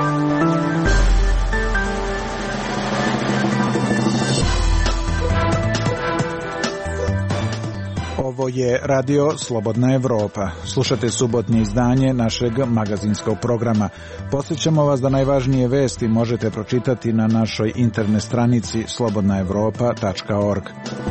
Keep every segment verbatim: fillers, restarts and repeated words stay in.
Ovo je radio Slobodna Evropa. Slušate subotnje izdanje našeg magazinskog programa. Podsjećamo vas da najvažnije vesti možete pročitati na našoj internet stranici slobodna evropa tačka org.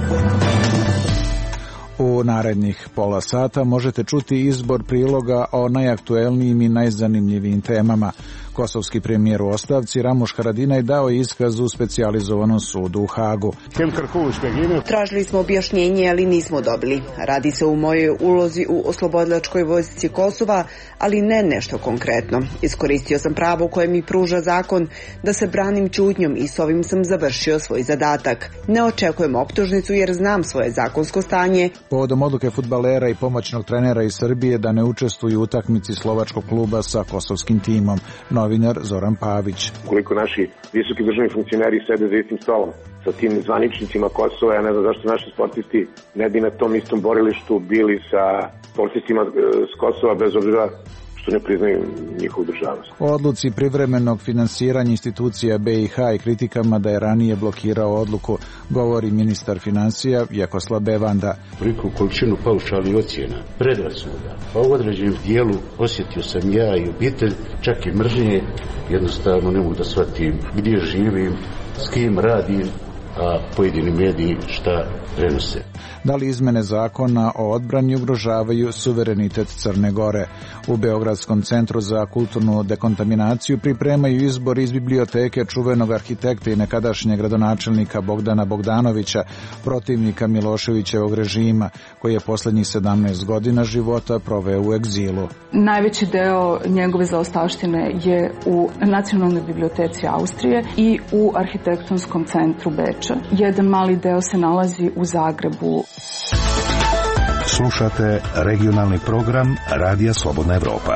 U narednih pola sata možete čuti izbor priloga o najaktuelnijim i najzanimljivijim temama. Kosovski premijer u ostavci Ramuš Haradinaj dao je iskaz u specijalizovanom sudu u Hagu. Tražili smo objašnjenje, ali nismo dobili. Radi se u mojoj ulozi u oslobodilačkoj vojsci Kosova, ali ne nešto konkretno. Iskoristio sam pravo koje mi pruža zakon da se branim ćutnjom i s ovim sam završio svoj zadatak. Ne očekujem optužnicu jer znam svoje zakonsko stanje. Povodom odluke fudbalera i pomoćnog trenera iz Srbije da ne učestvuju u utakmici slovačkog kluba sa kosovskim timom, novinar Zoran Pavić. Koliko naši visoki državni funkcioneri sede za istim stolom sa tim zvaničnicima Kosova, ja ne znam zašto naši sportisti ne bi na tom istom borilištu bili sa sportistima s Kosova, bez obzira što ne priznaju njihovu državnost. O odluci privremenog finansiranja institucija B i H i kritikama da je ranije blokirao odluku govori ministar financija Vjekoslav Bevanda. Veliku količinu paušalnih ocjena, predrasuda, pa u određenom dijelu osjetio sam ja i obitelj, čak i mržnje, jednostavno ne mogu da shvatim gdje živim, s kim radim, a pojedini mediji šta prenose. Da li izmene zakona o odbrani ugrožavaju suverenitet Crne Gore? U Beogradskom centru za kulturnu dekontaminaciju pripremaju izbor iz biblioteke čuvenog arhitekta i nekadašnjeg gradonačelnika Bogdana Bogdanovića, protivnika Miloševićevog režima, koji je posljednjih sedamnaest godina života proveo u egzilu. Najveći deo njegove zaostavštine je u Nacionalnoj biblioteci Austrije i u Arhitektonskom centru Beča. Jedan mali deo se nalazi u Zagrebu. Slušate regionalni program Radija Slobodna Evropa.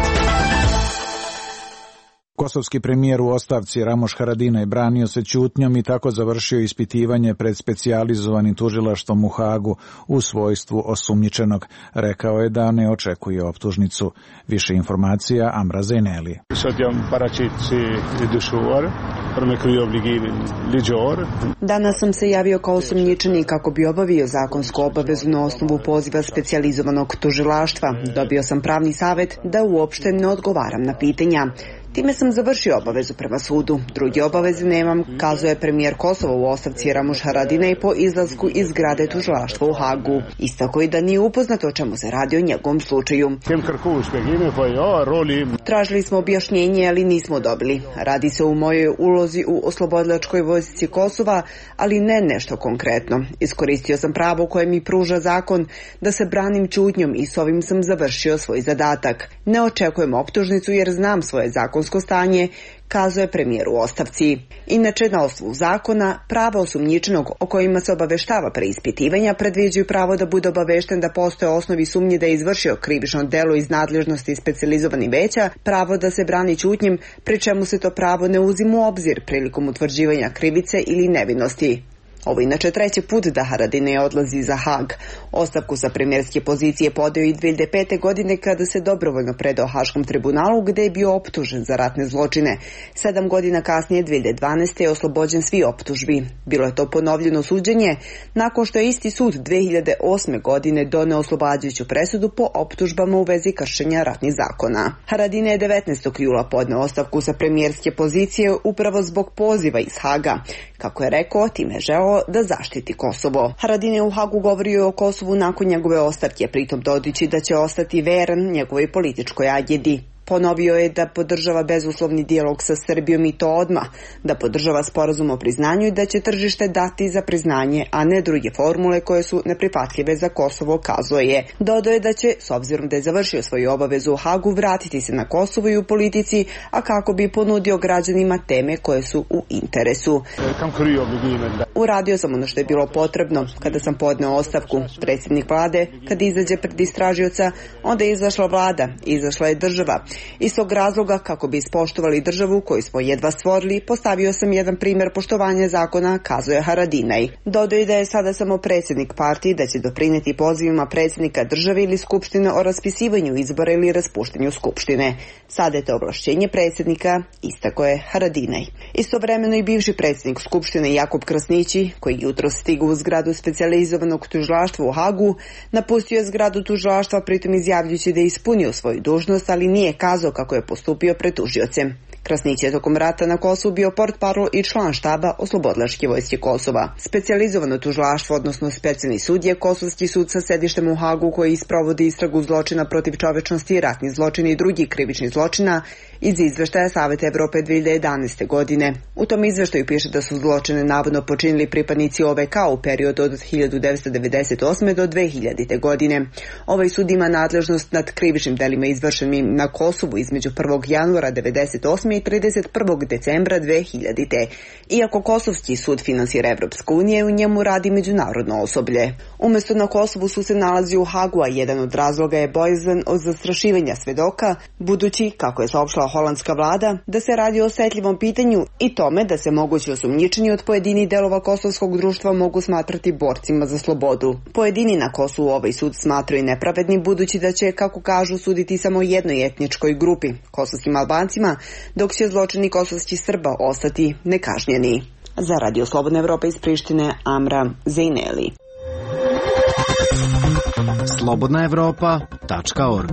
Kosovski premijer u ostavci Ramuš Haradinaj branio se ćutnjom i tako završio ispitivanje pred specijalizovanim tužilaštvom u Hagu u svojstvu osumnjičenog. Rekao je da ne očekuje optužnicu. Više informacija Amra Zejneli. Danas sam se javio kao osumnjičeni kako bi obavio zakonsku obavezu na osnovu poziva specijalizovanog tužilaštva. Dobio sam pravni savjet da uopšte ne odgovaram na pitanja. Time sam završio obavezu prema sudu. Druge obaveze nemam, kazuje premijer Kosova u ostavci Ramuš Haradinaj po izlasku iz zgrade tužilaštva u Hagu. Istako i da nije upoznat o čemu se radi o njegovom slučaju. Tražili smo objašnjenje, ali nismo dobili. Radi se u mojoj ulozi u oslobodilačkoj vojsci Kosova, ali ne nešto konkretno. Iskoristio sam pravo koje mi pruža zakon da se branim ćutnjom i s ovim sam završio svoj zadatak. Ne očekujem optužnicu jer znam svoje zakonsko stanje, kazuje premijer u ostavci. Inače, na osnovu zakona, prava osumnjičenog o kojima se obaveštava preispitivanja predviđaju pravo da bude obavešten da postoje osnovi sumnje da je izvršio krivično delo iz nadležnosti specijalizovanih veća, pravo da se brani ćutnjim, pri čemu se to pravo ne uzima u obzir prilikom utvrđivanja krivice ili nevinosti. Ovo inače treći put da Haradinaj odlazi za Hag. Ostavku sa premijerske pozicije podeo i dve hiljade pete. godine kada se dobrovoljno predao Haškom tribunalu gde je bio optužen za ratne zločine. Sedam godina kasnije, dve hiljade dvanaeste. je oslobođen svi optužbi. Bilo je to ponovljeno suđenje nakon što je isti sud dve hiljade osme. godine doneo oslobađajuću presudu po optužbama u vezi kršenja ratnih zakona. Haradinaj je devetnaestog jula podneo ostavku sa premijerske pozicije upravo zbog poziva iz Haga. Kako je rekao, time je želeo da zaštiti Kosovo. Haradinaj u Hagu govorio o Kosovu nakon njegove ostavke, pritom dodajući da će ostati veran njegovoj političkoj agendi. Ponovio je da podržava bezuslovni dijalog sa Srbijom i to odmah, da podržava sporazum o priznanju i da će tržište dati za priznanje, a ne druge formule koje su neprihvatljive za Kosovo, kazao je. Dodao je da će, s obzirom da je završio svoju obavezu u Hagu, vratiti se na Kosovo i u politici, a kako bi ponudio građanima teme koje su u interesu. Uradio sam ono što je bilo potrebno. Kada sam podneo ostavku, predsjednik vlade, kada izađe pred istražioca, onda je izašla vlada, izašla je država. Iz tog razloga, kako bi ispoštovali državu koju smo jedva stvorili, postavio sam jedan primjer poštovanja zakona, kazuje Haradinaj. Dodao da je sada samo predsjednik partije da će doprineti pozivima predsjednika države ili skupštine o raspisivanju izbora ili raspuštenju skupštine. Sada je to ovlašćenje predsjednika, istako je Haradinaj. Istovremeno i bivši predsjednik skupštine Jakub Krasnići, koji jutro stigao u zgradu specijalizovanog tužilaštva u Hagu, napustio je zgradu tužilaštva, pritom izjavljujući da je ispunio svoju dužnost, ali nije kazao kako je postupio pred tužiocem. Krasnić je tokom rata na Kosovu bio portparol i član štaba Oslobodilačke vojske Kosova. Specijalizovano tužilaštvo, odnosno specijalni sud, je Kosovski sud sa sedištem u Hagu koji isprovodi istragu zločina protiv čovečnosti, ratnih zločina i drugih krivičnih zločina iz izveštaja Saveta Evrope dve hiljade jedanaeste. godine. U tom izveštaju piše da su zločine navodno počinili pripadnici O V K u periodu od hiljadu devetsto devedeset osme. do dve hiljadite. godine. Ovaj sud ima nadležnost nad krivičnim delima izvršenim na Kosovu između prvog januara devedeset osme i trideset prvog decembra dve hiljadite. Iako Kosovski sud finansira Evropska unija, u njemu radi međunarodno osoblje. Umesto na Kosovu su se nalazi u Hagu, a jedan od razloga je bojazan od zastrašivanja svedoka, budući, kako je saopštila holandska vlada, da se radi o osetljivom pitanju i tome da se mogući osumnjičeni od pojedinih delova kosovskog društva mogu smatrati borcima za slobodu. Pojedini na Kosovu ovaj sud smatraju nepravednim, budući da će, kako kažu, suditi samo jednoj etničkoj grupi, kosovskim Albancima, dok će zločini kosovskih Srba ostati nekažnjeni. Za Radio Slobodna Evropa iz Prištine, Amra Zejneli. slobodna evropa tačka org.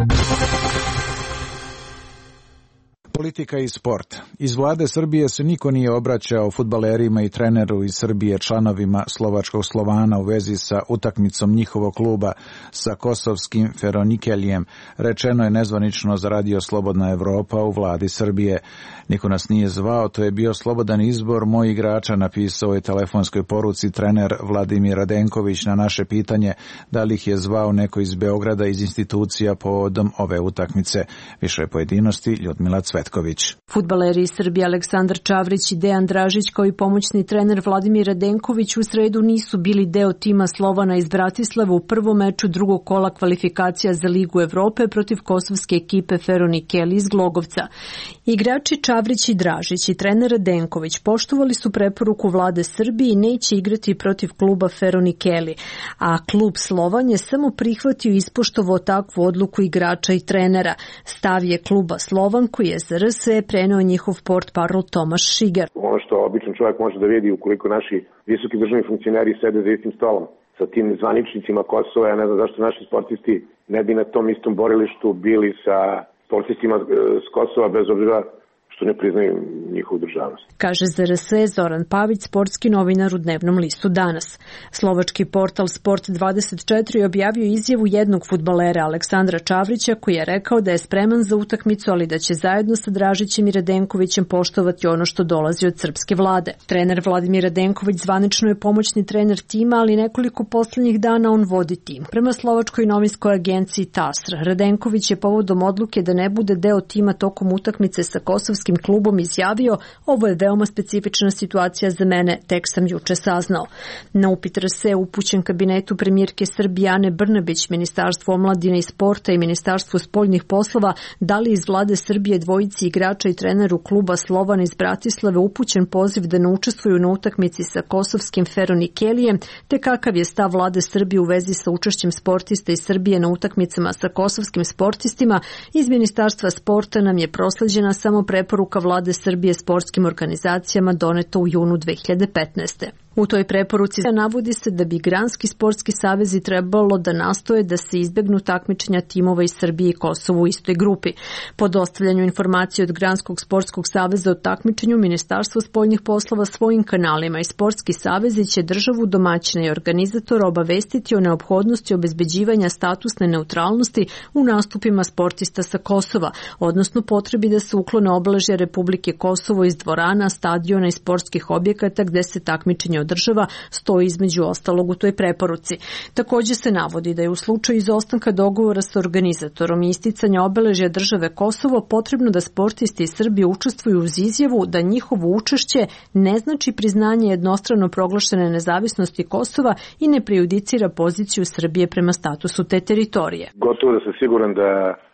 Politika i sport. Iz vlade Srbije se niko nije obraćao fudbalerima i treneru iz Srbije, članovima slovačkog Slovana u vezi sa utakmicom njihovog kluba sa kosovskim Feronikelijem, rečeno je nezvanično za Radio Slobodna Evropa u vladi Srbije. Niko nas nije zvao, to je bio slobodan izbor moj igrača, napisao je telefonskoj poruci trener Vladimir Radenković na naše pitanje da li ih je zvao neko iz Beograda iz institucija povodom ove utakmice. Više pojedinosti Ljudmila Cvetković. Fudbaleri iz Srbije Aleksandar Čavrić i Dejan Dražić kao i pomoćni trener Vladimir Radenković u sredu nisu bili deo tima Slovana iz Bratislava u prvom meču drugog kola kvalifikacija za Ligu Evrope protiv kosovske ekipe Feronikeli iz Glogovca. Igrači Čavrić i Dražić i trener Radenković poštovali su preporuku vlade Srbije i neće igrati protiv kluba Feronikeli, a klub Slovan je samo prihvatio i ispoštovao takvu odluku igrača i trenera. Stav je kluba Slovan koji je za R S E preneo njihov portparol Tomaš Šiger. Ono što običan čovjek može da vidi ukoliko naši visoki državni funkcioneri sede za istim stolom sa tim zvaničnicima Kosova, ja ne znam zašto naši sportisti ne bi na tom istom borilištu bili sa sportistima s Kosova, bez obzira što ne priznaju njihovu državnost. Kaže za R S E Zoran Pavić, sportski novinar u dnevnom listu Danas. Slovački portal Sport dvadeset četiri objavio izjavu jednog fudbalera Aleksandra Čavrića koji je rekao da je spreman za utakmicu, ali da će zajedno sa Dražićem i Radenkovićem poštovati ono što dolazi od srpske vlade. Trener Vladimir Radenković zvanično je pomoćni trener tima, ali nekoliko poslednjih dana on vodi tim. Prema slovačkoj novinskoj agenciji T A S R, Radenković je povodom odluke da ne bude deo tima tokom utakmice sa kosovskim klubom izjavio: ovo je veoma specifična situacija za mene, tek sam juče saznao. Na upit R S E upućen kabinetu premijerke Srbije Ane Brnabić, Ministarstvo omladine i sporta i Ministarstvo spoljnih poslova, da li iz vlade Srbije dvojici igrača i treneru kluba Slovan iz Bratislave upućen poziv da ne učestvuju na utakmici sa kosovskim Feronikelijem, te kakav je stav vlade Srbije u vezi sa učešćem sportista iz Srbije na utakmicama sa kosovskim sportistima, iz Ministarstva sporta nam je prosleđena samo preporuka vlade Srbije sportskim organizacijama doneta u junu dve hiljade petnaeste. U toj preporuci navodi se da bi granski sportski savezi trebalo da nastoje da se izbegnu takmičenja timova iz Srbije i Kosova u istoj grupi. Po dostavljanju informacije od Granskog sportskog saveza o takmičenju, Ministarstvo spoljnih poslova svojim kanalima i sportski savezi će državu domaćina i organizatora obavestiti o neophodnosti obezbeđivanja statusne neutralnosti u nastupima sportista sa Kosova, odnosno potrebi da se uklone obeležja Republike Kosovo iz dvorana, stadiona i sportskih objekata gde se takmičenje država stoji između ostalog u toj preporuci. Takođe se navodi da je u slučaju izostanka dogovora sa organizatorom i isticanja obeležja države Kosovo potrebno da sportisti iz Srbije učestvuju uz izjavu da njihovo učešće ne znači priznanje jednostrano proglašene nezavisnosti Kosova i ne prejudicira poziciju Srbije prema statusu te teritorije. Gotovo da sam siguran da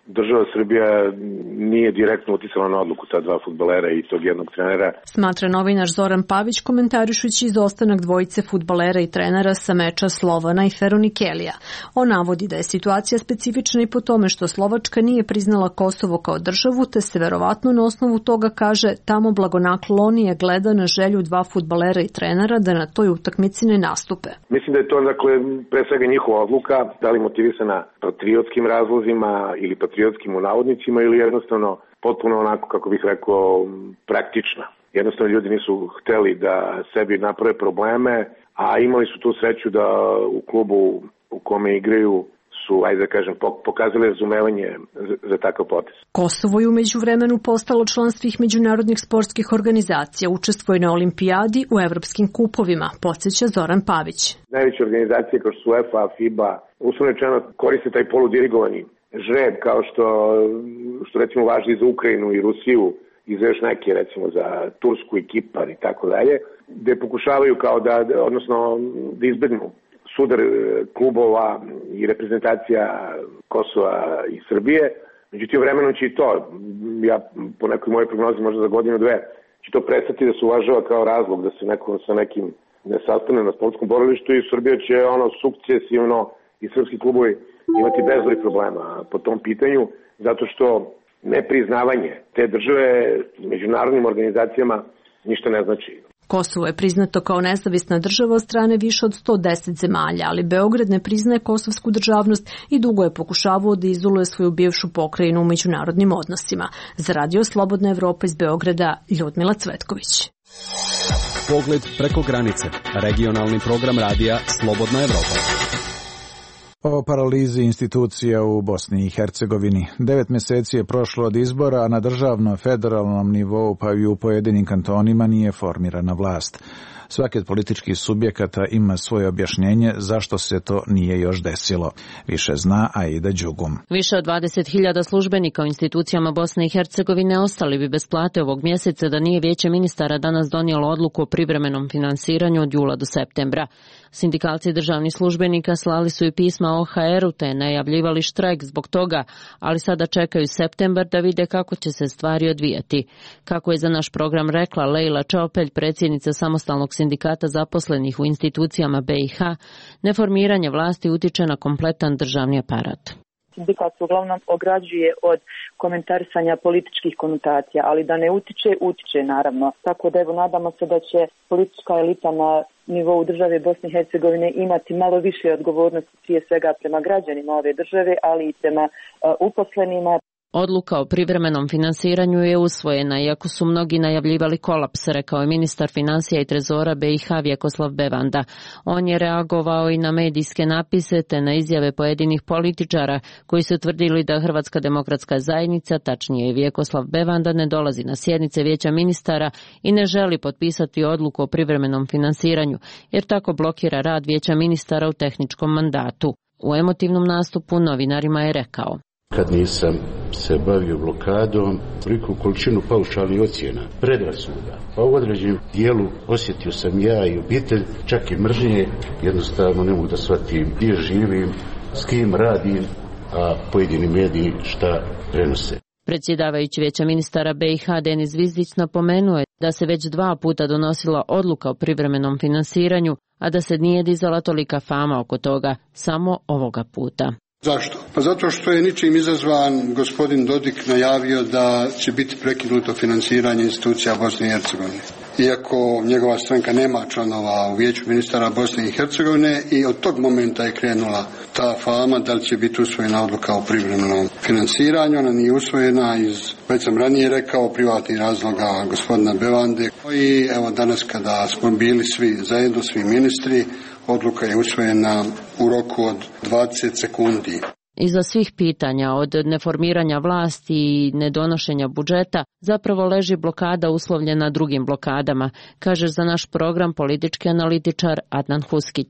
država Srbija nije direktno uticala na odluku ta dva fudbalera i tog jednog trenera. Smatra novinar Zoran Pavić komentarišući izostanak dvojice fudbalera i trenera sa meča Slovana i Feronikelija. On navodi da je situacija specifična i po tome što Slovačka nije priznala Kosovo kao državu, te se verovatno na osnovu toga kaže tamo blagonaklonije gleda na želju dva fudbalera i trenera da na toj utakmici ne nastupe. Mislim da je to dakle pre svega njihova odluka, da li motivisana patriotskim razlozima ili patriotskim u navodnicima ili jednostavno potpuno onako, kako bih rekao, praktična. Jednostavno ljudi nisu hteli da sebi naprave probleme, a imali su tu sreću da u klubu u kome igraju su, ajde da kažem, pokazali razumevanje za, za takav potez. Kosovo je umeđu vremenu postalo član svih međunarodnih sportskih organizacija, učestvuje na olimpijadi u evropskim kupovima, podsjeća Zoran Pavić. Najveće organizacije kao što su UEFA, FIBA, uslovno rečeno koriste taj poludirigovani žreb kao što, što recimo važi za Ukrajinu i Rusiju i za još neke, recimo za Tursku i Kipar i tako dalje, gde pokušavaju kao da, odnosno da izbegnu sudar klubova i reprezentacija Kosova i Srbije. Međutim, vremenom će i to, ja po nekoj mojoj prognozi možda za godinu dve, će to prestati da se uvažava kao razlog da se neko sa nekim ne sastane na sportskom borilištu i Srbija će ono sukcesivno i srpski klubovi imati bezbroj problema po tom pitanju, zato što nepriznavanje te države međunarodnim organizacijama ništa ne znači. Kosovo je priznato kao nezavisna država od strane više od sto deset zemalja, ali Beograd ne priznaje kosovsku državnost i dugo je pokušavao da izoluje svoju bivšu pokrajinu u međunarodnim odnosima. Za Radio Slobodna Evropa iz Beograda, Ljudmila Cvetković. Pogled preko granice. Regionalni program radija Slobodna Evropa. O paralizi institucija u Bosni i Hercegovini. Devet mjeseci je prošlo od izbora, a na državno-federalnom nivou pa i u pojedinim kantonima nije formirana vlast. Svaki od političkih subjekata ima svoje objašnjenje zašto se to nije još desilo. Više zna Aida Đugum. Više od dvadeset hiljada službenika u institucijama Bosne i Hercegovine ostali bi bez plate ovog mjeseca da nije Vijeće ministara danas donijelo odluku o privremenom finansiranju od jula do septembra. Sindikalci državnih službenika slali su i pisma O H R-u te najavljivali štrajk zbog toga, ali sada čekaju septembar da vide kako će se stvari odvijati. Kako je za naš program rekla Lejla Čopelj, predsjednica samostalnog sindikata zaposlenih u institucijama B i H, neformiranje vlasti utiče na kompletan državni aparat. Sindikat se uglavnom ograđuje od komentarisanja političkih konotacija, ali da ne utiče, utiče naravno. Tako da evo nadamo se da će politička elita na nivou države Bosne i Hercegovine imati malo više odgovornosti prije svega prema građanima ove države, ali i prema uh, uposlenima. Odluka o privremenom finansiranju je usvojena, iako su mnogi najavljivali kolaps, rekao je ministar financija i trezora B i H Vjekoslav Bevanda. On je reagovao i na medijske napise te na izjave pojedinih političara koji su tvrdili da Hrvatska demokratska zajednica, tačnije Vjekoslav Bevanda, ne dolazi na sjednice Vijeća ministara i ne želi potpisati odluku o privremenom finansiranju, jer tako blokira rad Vijeća ministara u tehničkom mandatu. U emotivnom nastupu novinarima je rekao: Kad nisam se bavio blokadom, veliku količinu paušalnih ocjena, predrasuda, pa u određenom dijelu osjetio sam ja i obitelj, čak i mržnje, jednostavno ne mogu da shvatim gdje živim, s kim radim, a pojedini mediji šta prenose. Predsjedavajući Vijeća ministara B i H Denis Zvizdić napomenuo je da se već dva puta donosila odluka o privremenom finansiranju, a da se nije dizala tolika fama oko toga, samo ovoga puta. Zašto? Pa zato što je ničim izazvan gospodin Dodik najavio da će biti prekinuto financiranje institucija Bosne i Hercegovine. Iako njegova stranka nema članova u Vijeću ministara Bosne i Hercegovine i od tog momenta je krenula ta fama da li će biti usvojena odluka o privremenom financiranju. Ona nije usvojena iz, već sam ranije rekao, privatnih razloga gospodina Bevande. I evo danas kada smo bili svi zajedno, svi ministri, odluka je usvojena u roku od dvadeset sekundi. Iza svih pitanja, od neformiranja vlasti i nedonošenja budžeta, zapravo leži blokada uslovljena drugim blokadama, kaže za naš program politički analitičar Adnan Huskić.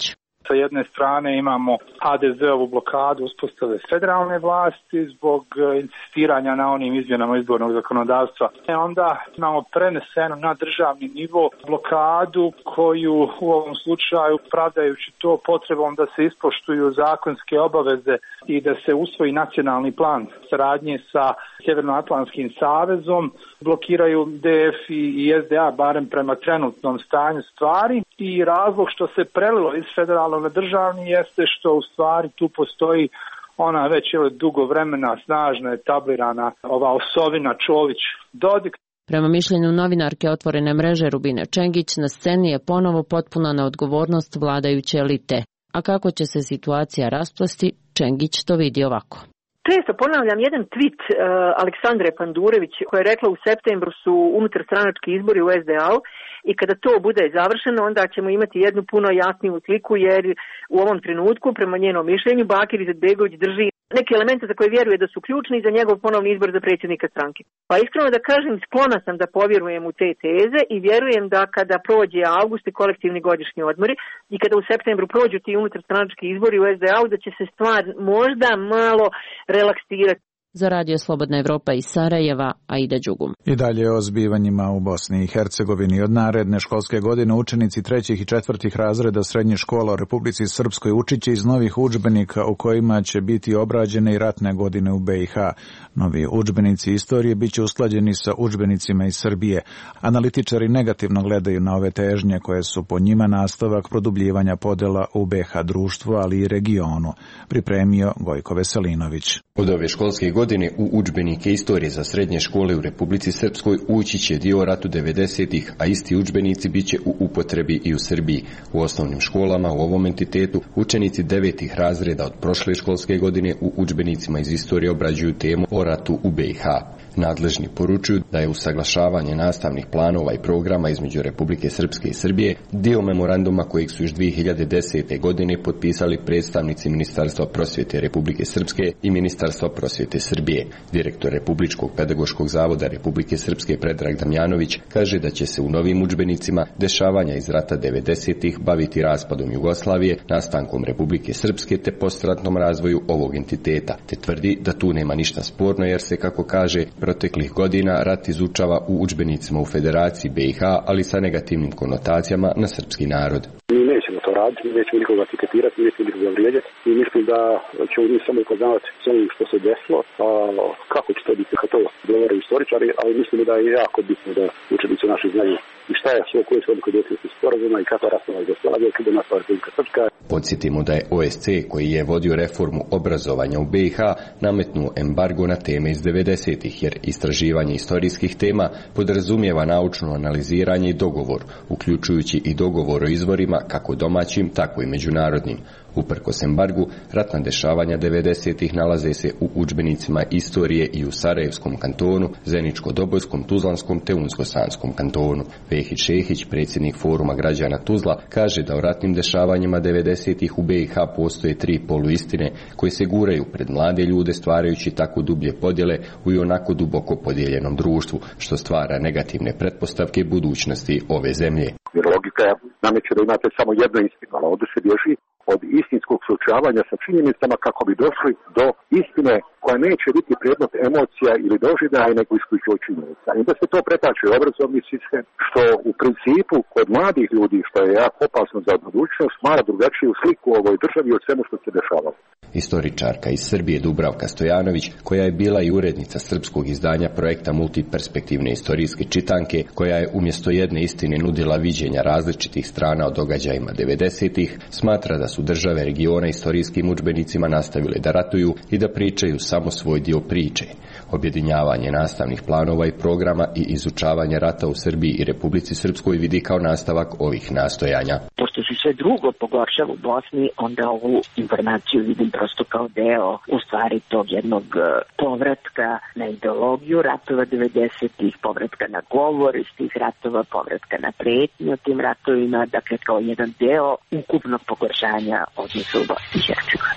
Sa jedne strane imamo ha de ze-ovu blokadu uspostave federalne vlasti zbog insistiranja na onim izmjenama izbornog zakonodavstva. E onda imamo preneseno na državni nivo blokadu koju u ovom slučaju, pravdajući to potrebom da se ispoštuju zakonske obaveze i da se usvoji nacionalni plan saradnje sa Sjevernoatlantskim savezom, blokiraju de ef i es de a barem prema trenutnom stanju stvari. I razlog što se prelilo iz federalnog na državni jeste što u stvari tu postoji ona već je dugo vremena snažna etablirana ova osovina Čović-Dodik. Prema mišljenju novinarke Otvorene mreže Rubine Čengić, na sceni je ponovo potpuna neodgovornost vladajuće elite. A kako će se situacija rasplesti, Čengić to vidi ovako. Često ponavljam jedan tweet uh, Aleksandre Pandurević koja je rekla u septembru su unutarstranački izbori u es de a-u i kada to bude završeno onda ćemo imati jednu puno jasniju sliku jer u ovom trenutku prema njenom mišljenju Bakir Izetbegović drži neke elemente za koje vjeruje da su ključni za njegov ponovni izbor za predsjednika stranke. Pa iskreno da kažem, sklona sam da povjerujem u te teze i vjerujem da kada prođe avgust i kolektivni godišnji odmori i kada u septembru prođu ti unutarstranački izbori u es de a-u da će se stvar možda malo relaksirati. Za Radio Slobodna Evropa iz Sarajeva, Aida Đugum. I dalje o zbivanjima u Bosni i Hercegovini. Od naredne školske godine učenici trećih i četvrtih razreda srednjih škola u Republici Srpskoj učit će iz novih udžbenika u kojima će biti obrađene i ratne godine u be i ha. Novi udžbenici istorije bit će usklađeni sa udžbenicima iz Srbije. Analitičari negativno gledaju na ove težnje koje su po njima nastavak produbljivanja podela u be ha društvu, ali i regionu. Pripremio Gojko Veselinović. Od ove školske godine u udžbenike istorije za srednje škole u Republici Srpskoj ući će dio o ratu devedesetih, a isti udžbenici bit će u upotrebi i u Srbiji. U osnovnim školama u ovom entitetu učenici devetih razreda od prošle školske godine u udžbenicima iz istorije obrađuju temu o ratu u be i ha. Nadležni poručuju da je usaglašavanje nastavnih planova i programa između Republike Srpske i Srbije dio memoranduma kojeg su još dvije hiljade desete. godine potpisali predstavnici Ministarstva prosvjete Republike Srpske i Ministarstva prosvjete Srbije. Direktor Republičkog pedagoškog zavoda Republike Srpske Predrag Damjanović kaže da će se u novim udžbenicima dešavanja iz rata devedesetih baviti raspadom Jugoslavije, nastankom Republike Srpske te postratnom razvoju ovog entiteta, te tvrdi da tu nema ništa sporno jer se, kako kaže, proteklih godina rat izučava u udžbenicima u Federaciji be i ha, ali sa negativnim konotacijama na srpski narod. Mi nećemo to raditi, mi nećemo nikoga etiketirati, mi nećemo nikoga vrijeđati i mislim da ćemo mi samo upoznavati s ovim što se desilo, a kako će to biti, kako to govore istoričari, ali mislim da je jako bitno da učenici naši znaju i šta je sve koje su odluke došli sporazuma i kako rasprava Jugoslavije kada nastala Republika Srpska. Podsjetimo da je o es ce, koji je vodio reformu obrazovanja u be i ha, nametnuo embargo na teme iz devedesetih, jer istraživanje istorijskih tema podrazumijeva naučno analiziranje i dogovor, uključujući i dogovor o izvorima kako domaćim, tako i međunarodnim. Uprkos embargu, ratna dešavanja devedesetih nalaze se u udžbenicima istorije i u Sarajevskom kantonu, Zeničko-Dobojskom, Tuzlanskom te Unsko-Sanskom kantonu. Vehid Šehić, predsjednik Foruma građana Tuzla, kaže da o ratnim dešavanjima devedesetih u be i ha postoje tri poluistine koje se guraju pred mlade ljude stvarajući tako dublje podjele u i onako duboko podijeljenom društvu, što stvara negativne pretpostavke budućnosti ove zemlje. Jer logika nameće da imate samo jedno istinu, ali ovdje se bježi od istinskog suočavanja sa činjenicama kako bi došli do istine koja neće biti predmet emocija ili doživljaja nego isključivo činjenica. I da se to pretače u obrazovni sistem, što u principu kod mladih ljudi, što je jako opasno za budućnost, stvara drugačiju sliku o ovoj državi od svemu što se dešavalo. Istoričarka iz Srbije Dubravka Stojanović, koja je bila i urednica srpskog izdanja projekta Multiperspektivne istorijske čitanke, koja je umjesto jedne istine nudila viđenja različitih strana o događajima devedesetih, smatra da su države regiona istorijskim udžbenicima nastavile da ratuju i da pričaju samo svoj dio priče. Objedinjavanje nastavnih planova i programa i izučavanje rata u Srbiji i Republici Srpskoj vidi kao nastavak ovih nastojanja. Pošto se sve drugo pogoršava u Bosni, onda ovu informaciju vidim prosto kao deo u stvari tog jednog povratka na ideologiju ratova devedesetih, povratka na govor iz tih ratova, povratka na pretnju o tim ratovima, dakle kao jedan deo ukupnog pogoršanja odnosa u Bosni i Hercegovini.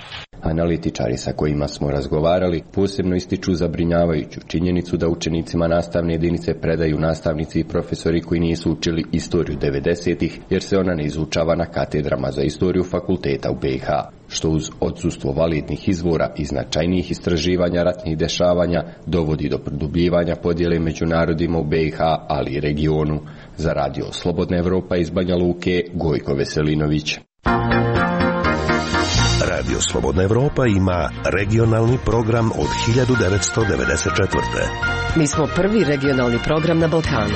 Analitičari sa kojima smo razgovarali posebno ističu zabrinjavajuću činjenicu da učenicima nastavne jedinice predaju nastavnici i profesori koji nisu učili istoriju devedesetih jer se ona ne izučava na katedrama za istoriju fakulteta u B i H, što uz odsustvo validnih izvora i značajnijih istraživanja ratnih dešavanja dovodi do produbljivanja podjele među narodima u B i H, ali i regionu. Za Radio Slobodna Evropa iz Banja Luke, Gojko Veselinović. Radio Slobodna Evropa ima regionalni program od hiljadu devetsto devedeset četvrte. Mi smo prvi regionalni program na Balkanu.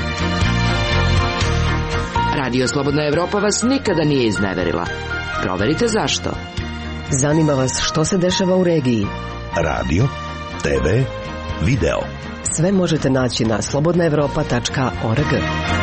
Radio Slobodna Evropa vas nikada nije izneverila. Proverite zašto. Zanima vas što se dešava u regiji. Radio, te ve, video. Sve možete naći na slobodna evropa tačka org.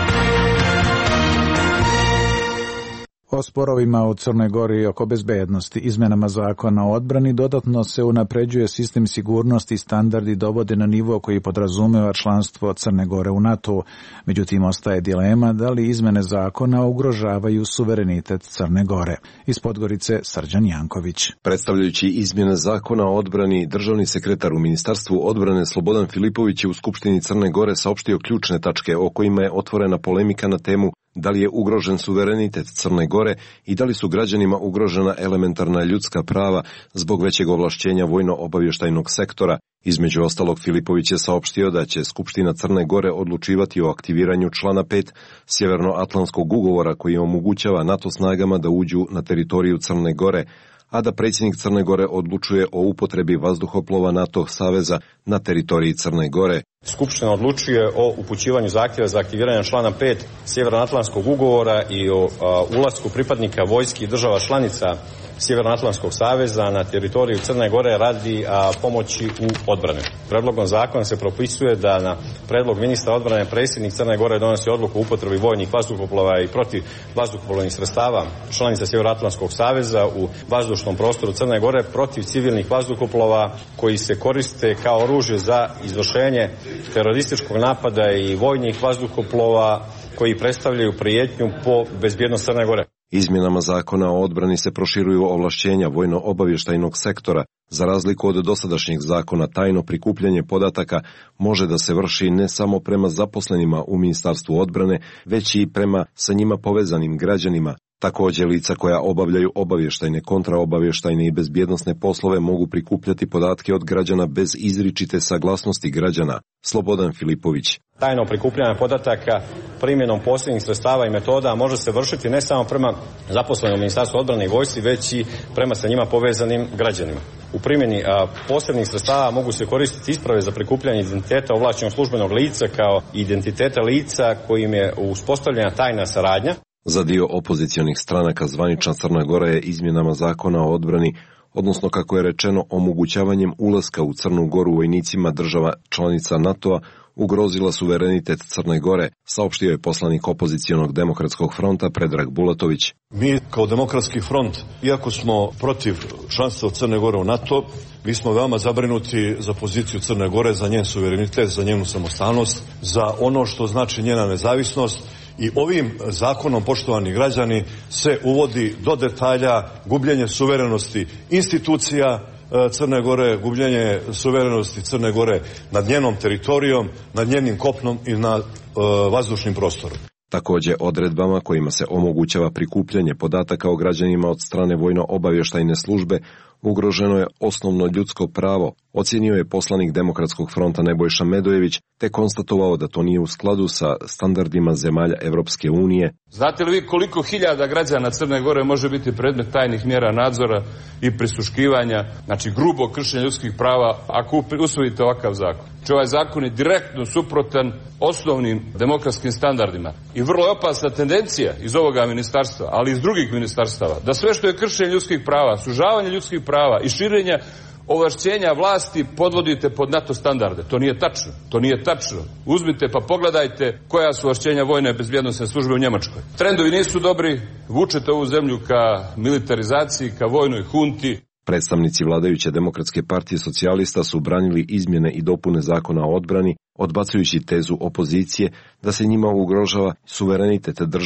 O sporovima u Crnoj Gori oko bezbednosti, izmenama zakona o odbrani dodatno se unapređuje sistem sigurnosti i standardi dovode na nivo koji podrazumeva članstvo Crne Gore u NATO. Međutim, ostaje dilema da li izmene zakona ugrožavaju suverenitet Crne Gore. Iz Podgorice, Srđan Janković. Predstavljajući izmjene zakona o odbrani, državni sekretar u Ministarstvu odbrane Slobodan Filipović je u Skupštini Crne Gore saopštio ključne tačke o kojima je otvorena polemika na temu da li je ugrožen suverenitet Crne Gore i da li su građanima ugrožena elementarna ljudska prava zbog većeg ovlašćenja vojno-obavještajnog sektora. Između ostalog, Filipović je saopštio da će Skupština Crne Gore odlučivati o aktiviranju člana pet Sjevernoatlantskog ugovora koji omogućava NATO snagama da uđu na teritoriju Crne Gore, a da predsjednik Crne Gore odlučuje o upotrebi vazduhoplova NATO saveza na teritoriji Crne Gore. Skupština odlučuje o upućivanju zahtjeva za aktiviranje člana pet Sjevernoatlantskog ugovora i o a, ulasku pripadnika vojski država članica Sjevernoatlantskog saveza na teritoriju Crne Gore radi a, pomoći u odbrani. Predlogom zakona se propisuje da na predlog ministra odbrane predsjednik Crne Gore donosi odluku o upotrebi vojnih vazduhoplova i protiv vazduhoplovnih sredstava članica Sjevernoatlantskog saveza u vazdušnom prostoru Crne Gore protiv civilnih vazduhoplova koji se koriste kao oružje za izvršenje terorističkog napada i vojnih vazduhoplova koji predstavljaju prijetnju po bezbjednost Crne Gore. Izmjenama zakona o odbrani se proširuju ovlašćenja vojno-obavještajnog sektora. Za razliku od dosadašnjeg zakona, tajno prikupljanje podataka može da se vrši ne samo prema zaposlenima u Ministarstvu odbrane, već i prema sa njima povezanim građanima. Također, lica koja obavljaju obavještajne, kontraobavještajne i bezbjednosne poslove mogu prikupljati podatke od građana bez izričite saglasnosti građana. Slobodan Filipović. Tajno prikupljanje podataka primjenom posebnih sredstava i metoda može se vršiti ne samo prema zaposlenom Ministarstvu odbrane i vojsci, već i prema sa njima povezanim građanima. U primjeni a, posebnih sredstava mogu se koristiti isprave za prikupljanje identiteta ovlašćenog službenog lica kao identiteta lica kojim je uspostavljena tajna saradnja. Za dio opozicionih stranaka zvanična Crna Gora je izmjenama zakona o odbrani, odnosno kako je rečeno omogućavanjem ulaska u Crnu Goru vojnicima država članica NATO-a, ugrozila suverenitet Crne Gore, saopštio je poslanik opozicionog demokratskog fronta Predrag Bulatović. Mi kao demokratski front, iako smo protiv članstva Crne Gore u NATO, mi smo veoma zabrinuti za poziciju Crne Gore, za njen suverenitet, za njenu samostalnost, za ono što znači njena nezavisnost. I ovim zakonom, poštovani građani, se uvodi do detalja gubljenje suverenosti institucija Crne Gore, gubljenje suverenosti Crne Gore nad njenom teritorijom, nad njenim kopnom i nad uh, vazdušnim prostorom. Također, odredbama kojima se omogućava prikupljanje podataka o građanima od strane vojno-obavještajne službe ugroženo je osnovno ljudsko pravo, ocijenio je poslanik Demokratskog fronta Nebojša Medojević, te konstatovao da to nije u skladu sa standardima zemalja Evropske unije. Znate li vi koliko hiljada građana Crne Gore može biti predmet tajnih mjera nadzora i prisluškivanja, znači grubo kršenje ljudskih prava, ako usvojite ovakav zakon? Znači ovaj zakon je direktno suprotan osnovnim demokratskim standardima. I vrlo je opasna tendencija iz ovoga ministarstva, ali i iz drugih ministarstava, da sve što je kršenje ljudskih prava, sužavanje ljudskih prava i širenja ovlašćenja vlasti podvodite pod NATO standarde. To nije tačno. To nije tačno. Uzmite pa pogledajte koja su ovlašćenja vojne bezbjednosne službe u Njemačkoj. Trendovi nisu dobri, vučete ovu zemlju ka militarizaciji, ka vojnoj hunti. Predstavnici vladajuće Demokratske partije socijalista su branili izmjene i dopune zakona o odbrani, odbacujući tezu opozicije da se njima ugrožava suverenitet države.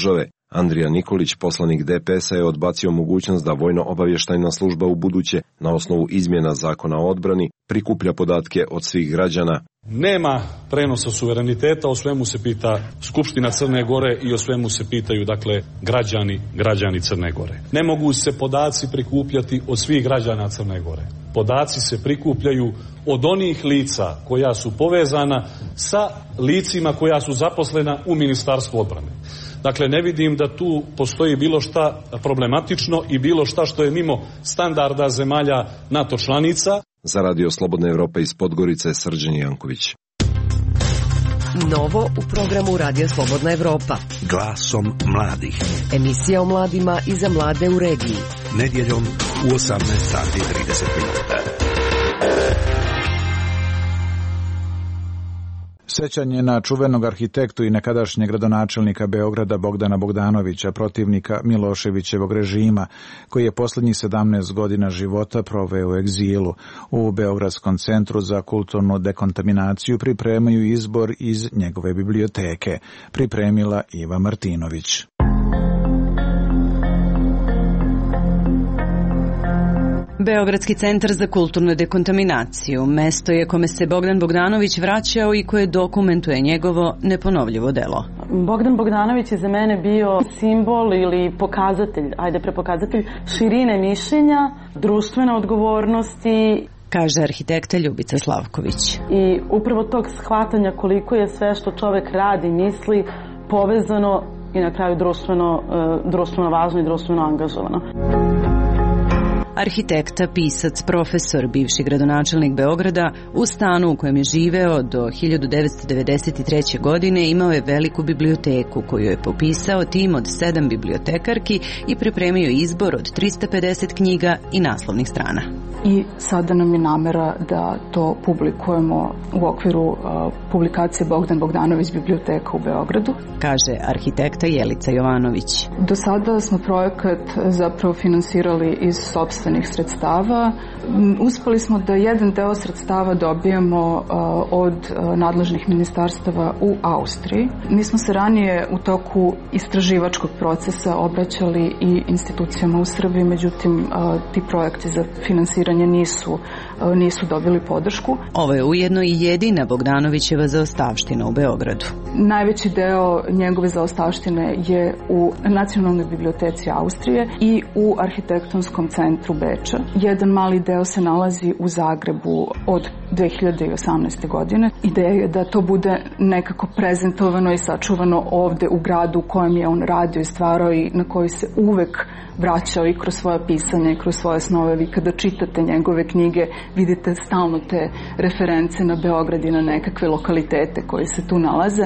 Andrija Nikolić, poslanik D P S-a, je odbacio mogućnost da vojno-obavještajna služba u buduće, na osnovu izmjena zakona o odbrani, prikuplja podatke od svih građana. Nema prenosa suvereniteta, o svemu se pita Skupština Crne Gore i o svemu se pitaju, dakle, građani, građani Crne Gore. Ne mogu se podaci prikupljati od svih građana Crne Gore. Podaci se prikupljaju od onih lica koja su povezana sa licima koja su zaposlena u Ministarstvu odbrane. Dakle, ne vidim da tu postoji bilo šta problematično i bilo šta što je mimo standarda zemalja NATO članica. Za Radio Slobodna Evropa iz Podgorice, Srđan Janković. Novo u programu Radio Slobodna Evropa. Glasom mladih. Emisija o mladima i za mlade u regiji. Nedjeljom u osamnaest sati i trideset minuta. Sećanje na čuvenog arhitektu i nekadašnjeg gradonačelnika Beograda Bogdana Bogdanovića, protivnika Miloševićevog režima, koji je posljednjih sedamnaest godina života proveo u egzilu. U Beogradskom centru za kulturnu dekontaminaciju pripremaju izbor iz njegove biblioteke. Pripremila Iva Martinović. Beogradski centar za kulturnu dekontaminaciju mesto je kome se Bogdan Bogdanović vraćao i koje dokumentuje njegovo neponovljivo delo. Bogdan Bogdanović je za mene bio simbol ili pokazatelj, ajde prepokazatelj širine mišljenja, društvene odgovornosti, kaže arhitekta Ljubica Slavković. I upravo tog shvatanja koliko je sve što čovek radi, misli, povezano i na kraju društveno, društveno važno i društveno angažovano. Arhitekta, pisac, profesor, bivši gradonačelnik Beograda, u stanu u kojem je živeo do hiljadu devetsto devedeset treće. godine imao je veliku biblioteku koju je popisao tim od sedam bibliotekarki i pripremio izbor od trista pedeset knjiga i naslovnih strana. I sada nam je namera da to publikujemo u okviru uh, publikacije Bogdan Bogdanović biblioteka u Beogradu, kaže arhitekta Jelica Jovanović. Do sada smo projekat zapravo finansirali iz sopstvenih sredstava. Uspeli smo da jedan deo sredstava dobijemo uh, od uh, nadležnih ministarstava u Austriji. Mi smo se ranije u toku istraživačkog procesa obraćali i institucijama u Srbiji, međutim uh, ti projekti za finansiranje nisu, nisu dobili podršku. Ovo je ujedno i jedina Bogdanovićeva zaostavština u Beogradu. Najveći deo njegove zaostavštine je u Nacionalnoj biblioteci Austrije i u Arhitektonskom centru Beča. Jedan mali deo se nalazi u Zagrebu od dve hiljade osamnaeste. godine. Ideja je da to bude nekako prezentovano i sačuvano ovde u gradu u kojem je on radio i stvarao i na koji se uvek vraćao i kroz svoje pisanje i kroz svoje snove. Vi kada čitate njegove knjige vidite stalno te reference na Beograd i na nekakve lokalitete koji se tu nalaze.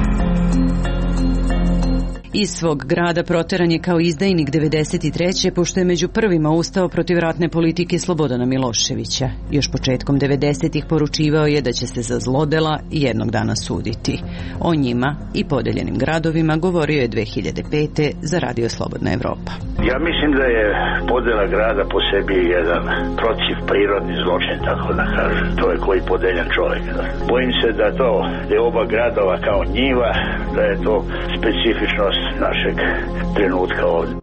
Iz svog grada proteran je kao izdajnik devedeset treće. pošto je među prvima ustao protiv ratne politike Slobodana Miloševića. Još početkom devedesetih poručivao je da će se za zlodela jednog dana suditi. O njima i podeljenim gradovima govorio je dve hiljade pete. za Radio Slobodna Evropa. Ja mislim da je podela grada po sebi jedan protiv prirodni zločin, tako da kažem. To je koji podeljan čovjek. Bojim se da to je oba gradova kao njiva, da je to specifičnost našeg trenutka ovdje.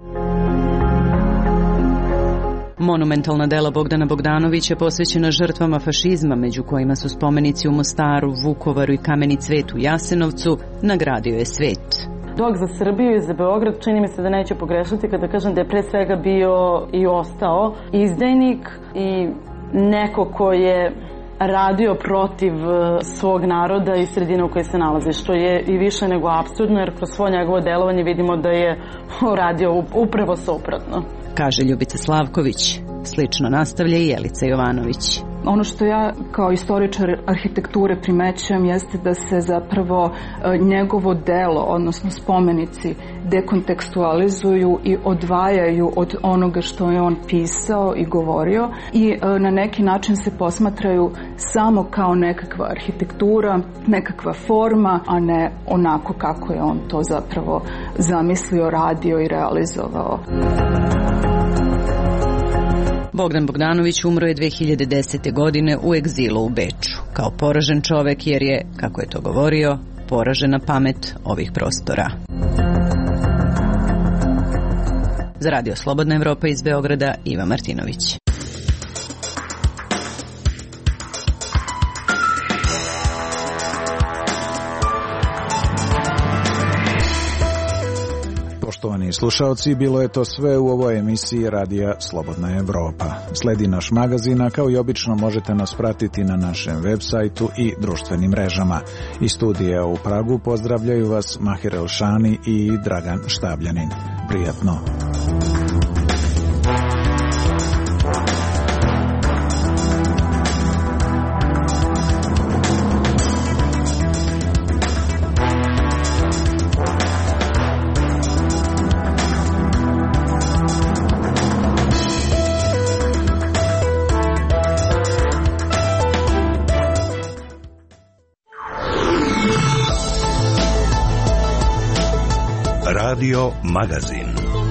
Monumentalna dela Bogdana Bogdanovića posvećena žrtvama fašizma, među kojima su spomenici u Mostaru, Vukovaru i Kameni cvet u Jasenovcu, nagradio je svet. Dok za Srbiju i za Beograd čini mi se da neću pogrešiti kada kažem da je pre svega bio i ostao izdajnik i neko ko je radio protiv svog naroda i sredine u kojoj se nalazi, što je i više nego apsurdno, jer kroz svo njegovo delovanje vidimo da je radio upravo suprotno. Kaže Ljubica Slavković. Slično nastavlja i Jelica Jovanović. Ono što ja kao istoričar arhitekture primećujem jeste da se zapravo njegovo delo, odnosno spomenici, dekontekstualizuju i odvajaju od onoga što je on pisao i govorio i na neki način se posmatraju samo kao nekakva arhitektura, nekakva forma, a ne onako kako je on to zapravo zamislio, radio i realizovao. Bogdan Bogdanović umro je dve hiljade desete. godine u egzilu u Beču, kao poražen čovek jer je, kako je to govorio, poražena pamet ovih prostora. Za Radio Slobodna Evropa iz Beograda, Iva Martinović. Poštovani slušaoci, bilo je to sve u ovoj emisiji Radija Slobodna Evropa. Sledi naš magazin, a kao i obično možete nas pratiti na našem web sajtu i društvenim mrežama. Iz studija u Pragu pozdravljaju vas Mahir Elšani i Dragan Štabljanin. Prijatno! Radio Magazin.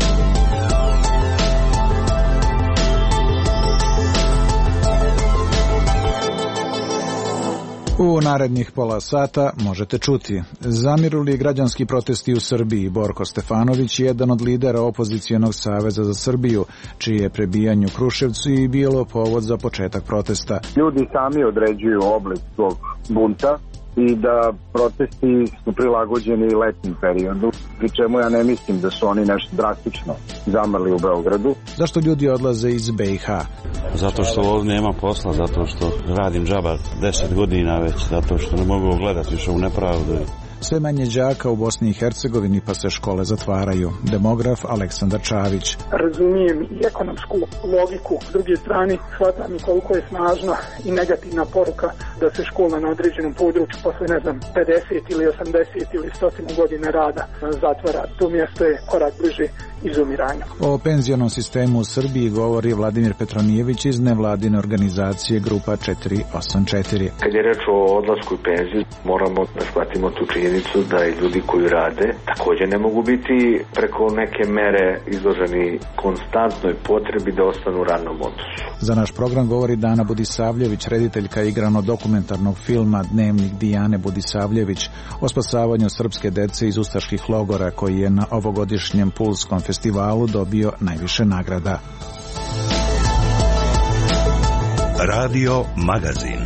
U narednih pola sata možete čuti: zamiruli građanski protesti u Srbiji. Borko Stefanović je jedan od lidera opozicijonog saveza za Srbiju, čije je prebijanje u Kruševcu i bilo povod za početak protesta. Ljudi sami određuju oblik svog bunta i da protesti su prilagođeni letnjem periodu, pri čemu ja ne mislim da su oni nešto drastično zamrli u Beogradu. Zašto ljudi odlaze iz B i H? Zato što ovdje nema posla, zato što radim džaba deset godina već, zato što ne mogu gledati više u nepravdu. Sve manje đaka u Bosni i Hercegovini, pa se škole zatvaraju. Demograf Aleksandar Čavić. Razumijem i ekonomsku logiku, s druge strane shvatam i koliko je snažna i negativna poruka da se škola na određenom području posle, ne znam, pedeset ili osamdeset ili sto godina rada zatvara. To mjesto je korak bliže izumiranju. O penzionom sistemu u Srbiji govori Vladimir Petronijević iz nevladine organizacije Grupa četiri osam četiri. Kad je reč o odlasku i penziji, moramo da shvatimo tu činjenicu da i ljudi koji rade također ne mogu biti preko neke mere izloženi konstantnoj potrebi da ostanu u radnom odnosu. Za naš program govori Dana Budisavljević, rediteljka igrano-dokumentarnog filma Dnevnik Dijane Budisavljević o spasavanju srpske dece iz ustaških logora, koji je na ovogodišnjem Pulskom festivalu dobio najviše nagrada. Radio Magazin.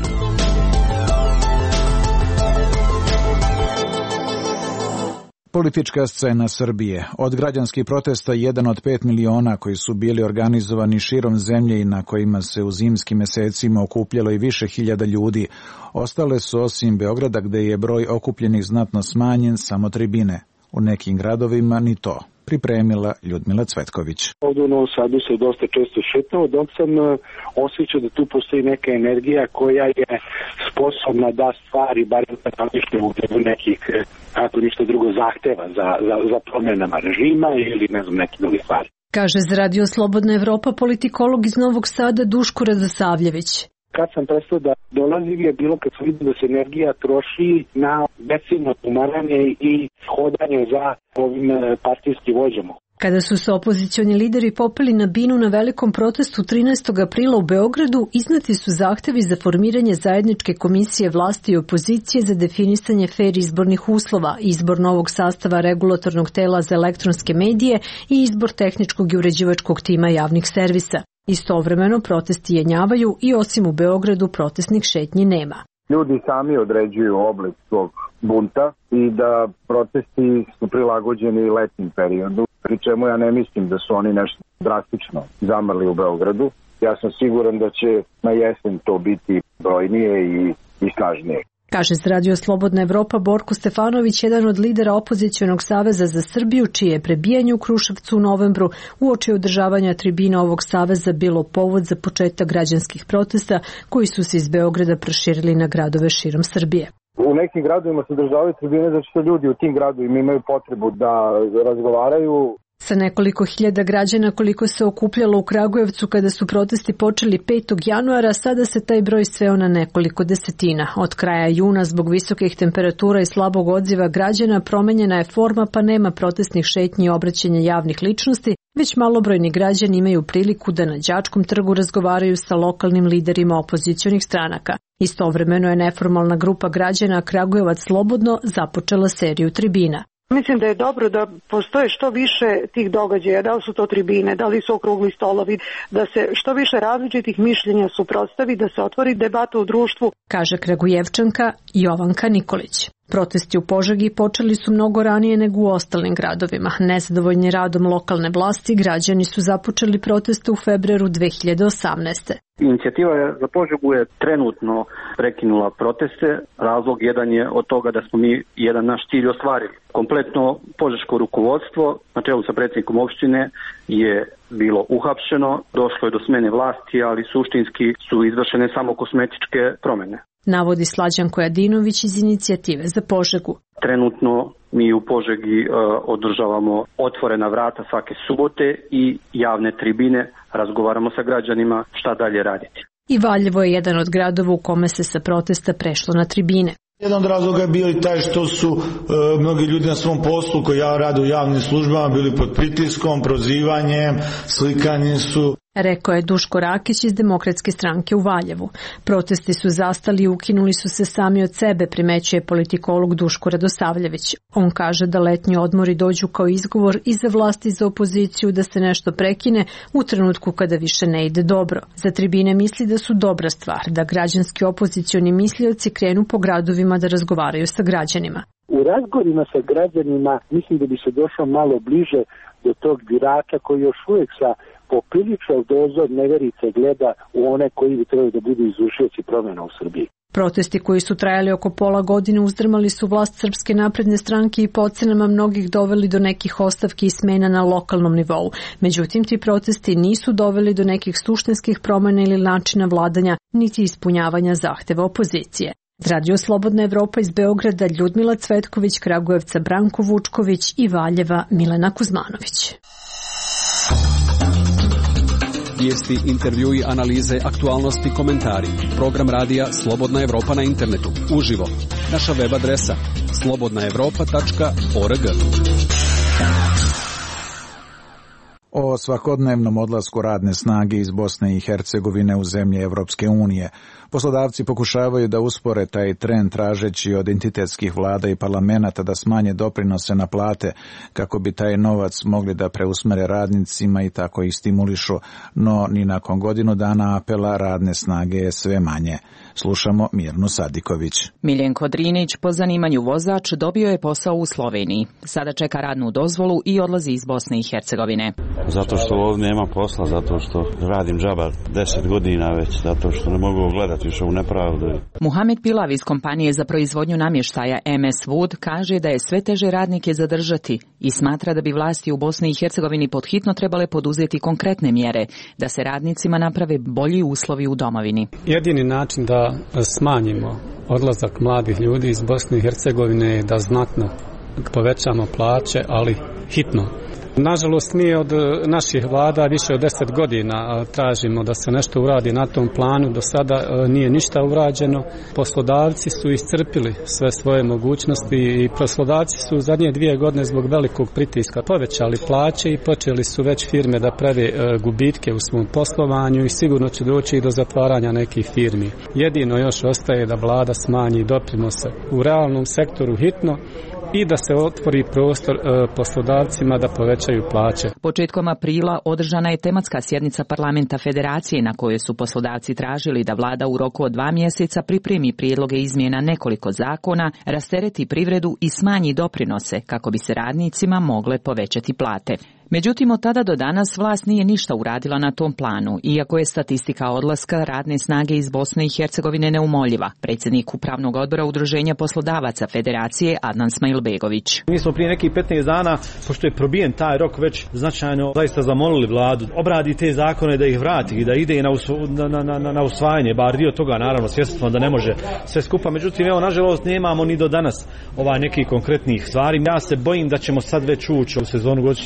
Politička scena Srbije. Od građanskih protesta jedan od pet miliona koji su bili organizovani širom zemlje i na kojima se u zimskim mesecima okupljalo i više hiljada ljudi, ostale su osim Beograda, gde je broj okupljenih znatno smanjen, samo tribine. U nekim gradovima ni to. Pripremila Ljudmila Cvetković. Ovdje u Novom Sadu se dosta često šetao, dok sam osjećao da tu postoji neka energija koja je sposobna da stvari, barem da namišlja u nekih, ako ništa drugo, zahteva za, za, za promjenama režima ili ne znam, neke druge stvari. Kaže za Radio Slobodna Evropa politikolog iz Novog Sada Duško Radosavljević. Kad sam prestao da dolazim je bilo kad sam vidio da se energija troši na decidno umaranje i hodanje za ovim partijskim vođama. Kada su se opozicioni lideri popeli na binu na velikom protestu trinaestog aprila u Beogradu, izneti su zahtevi za formiranje zajedničke komisije vlasti i opozicije za definisanje fer izbornih uslova, izbor novog sastava regulatornog tela za elektronske medije i izbor tehničkog i uređivačkog tima javnih servisa. Istovremeno protesti jenjavaju i osim u Beogradu protestnih šetnji nema. Ljudi sami određuju oblik svog bunta i da protesti su prilagođeni letnjem periodu, pri čemu ja ne mislim da su oni nešto drastično zamrli u Beogradu. Ja sam siguran da će na jesen to biti brojnije i, i snažnije. Kaže za Radio Slobodna Evropa Borko Stefanović, jedan od lidera opozicijonog saveza za Srbiju, čije je prebijanje u Kruševcu u novembru uoči održavanja tribina ovog saveza bilo povod za početak građanskih protesta koji su se iz Beograda proširili na gradove širom Srbije. U nekim gradovima se održavaju tribine zato što ljudi u tim gradovima imaju potrebu da razgovaraju. Sa nekoliko hiljada građana koliko se okupljalo u Kragujevcu kada su protesti počeli petog januara, sada se taj broj sveo na nekoliko desetina. Od kraja juna zbog visokih temperatura i slabog odziva građana promenjena je forma, pa nema protestnih šetnji i obraćanja javnih ličnosti, već malobrojni građani imaju priliku da na Đačkom trgu razgovaraju sa lokalnim liderima opozicionih stranaka. Istovremeno je neformalna grupa građana Kragujevac Slobodno započela seriju tribina. Mislim da je dobro da postoje što više tih događaja, da li su to tribine, da li su okrugli stolovi, da se što više različitih mišljenja suprotstavi, da se otvori debata u društvu. Kaže Kragujevčanka Jovanka Nikolić. Protesti u Požegi počeli su mnogo ranije nego u ostalim gradovima. Nezadovoljni radom lokalne vlasti, građani su započeli proteste u februaru dve hiljade osamnaeste. Inicijativa za Požegu je trenutno prekinula proteste. Razlog jedan je od toga da smo mi jedan naš cilj ostvarili. Kompletno požeško rukovodstvo na čelu sa predsjednikom opštine je bilo uhapšeno, došlo je do smene vlasti, ali suštinski su izvršene samo kozmetičke promjene. Navodi Slađan Kojadinović iz Inicijative za Požegu. Trenutno mi u Požegi e, održavamo otvorena vrata svake subote i javne tribine, razgovaramo sa građanima šta dalje raditi. I Valjevo je jedan od gradova u kome se sa protesta prešlo na tribine. Jedan od razloga je bio i taj što su e, mnogi ljudi na svom poslu koji ja rade u javnim službama bili pod pritiskom, prozivanjem, slikanjem su. Rekao je Duško Rakić iz Demokratske stranke u Valjevu. Protesti su zastali i ukinuli su se sami od sebe, primećuje politikolog Duško Radosavljević. On kaže da letnji odmori dođu kao izgovor i za vlast i za opoziciju da se nešto prekine u trenutku kada više ne ide dobro. Za tribine misli da su dobra stvar, da građanski opozicioni mislioci krenu po gradovima da razgovaraju sa građanima. U razgovorima sa građanima mislim da bi se došlo malo bliže do tog birača koji još uvijek sa poprilično dozor neverice gleda u one koji bi trebali da budu izvršioci promjena u Srbiji. Protesti koji su trajali oko pola godine uzdrmali su vlast Srpske napredne stranke i po ocenama mnogih doveli do nekih ostavki i smena na lokalnom nivou. Međutim, ti protesti nisu doveli do nekih suštinskih promjena ili načina vladanja, niti ispunjavanja zahteva opozicije. Radio Slobodna Evropa iz Beograda Ljudmila Cvetković, Kragujevca Branko Vučković i Valjeva Milena Kuzmanović. Vijesti, intervjui, analize, aktualnosti, komentari. Program radija Slobodna Evropa na internetu. Uživo. Naša web adresa slobodna evropa tačka org. O svakodnevnom odlasku radne snage iz Bosne i Hercegovine u zemlje Evropske unije. Poslodavci pokušavaju da uspore taj trend tražeći od entitetskih vlada i parlamenata da smanje doprinose na plate kako bi taj novac mogli da preusmere radnicima i tako ih stimulišu, no ni nakon godinu dana apela radne snage je sve manje. Slušamo Mirnu Sadiković. Miljenko Drinić, po zanimanju vozač, dobio je posao u Sloveniji. Sada čeka radnu dozvolu i odlazi iz Bosne i Hercegovine. Zato što ovdje nema posla, zato što radim džaba deset godina već, zato što ne mogu gledati više u nepravdu. Muhamed Pilav iz kompanije za proizvodnju namještaja em es Wood kaže da je sve teže radnike zadržati i smatra da bi vlasti u Bosni i Hercegovini podhitno trebale poduzeti konkretne mjere da se radnicima naprave bolji uslovi u domovini. Jedini način da smanjimo odlazak mladih ljudi iz Bosne i Hercegovine je da znatno povećamo plaće, ali hitno. Nažalost, mi od naših vlada više od deset godina tražimo da se nešto uradi na tom planu. Do sada nije ništa urađeno. Poslodavci su iscrpili sve svoje mogućnosti i poslodavci su u zadnje dvije godine zbog velikog pritiska povećali plaće i počeli su već firme da prave gubitke u svom poslovanju i sigurno će doći i do zatvaranja nekih firmi. Jedino još ostaje da vlada smanji doprinose u realnom sektoru hitno i da se otvori prostor e, poslodavcima da povećaju plaće. Početkom aprila održana je tematska sjednica parlamenta Federacije na kojoj su poslodavci tražili da vlada u roku od dva mjeseca pripremi prijedloge izmjena nekoliko zakona, rastereti privredu i smanji doprinose kako bi se radnicima mogle povećati plate. Međutim, od tada do danas vlast nije ništa uradila na tom planu, iako je statistika odlaska radne snage iz Bosne i Hercegovine neumoljiva. Predsjednik Upravnog odbora Udruženja poslodavaca Federacije Adnan Smajlbegović. Mi smo prije nekih petnaest dana, pošto je probijen taj rok, već značajno zaista zamolili vladu, obradi te zakone da ih vrati i da ide na, usvo, na, na, na, na usvajanje, bar dio toga naravno, svjesni smo da ne može sve skupa. Međutim, evo, nažalost, nemamo ni do danas ovaj nekih konkretnih stvari. Ja se bojim da ćemo sad već ući u sezonu godišnjih odmora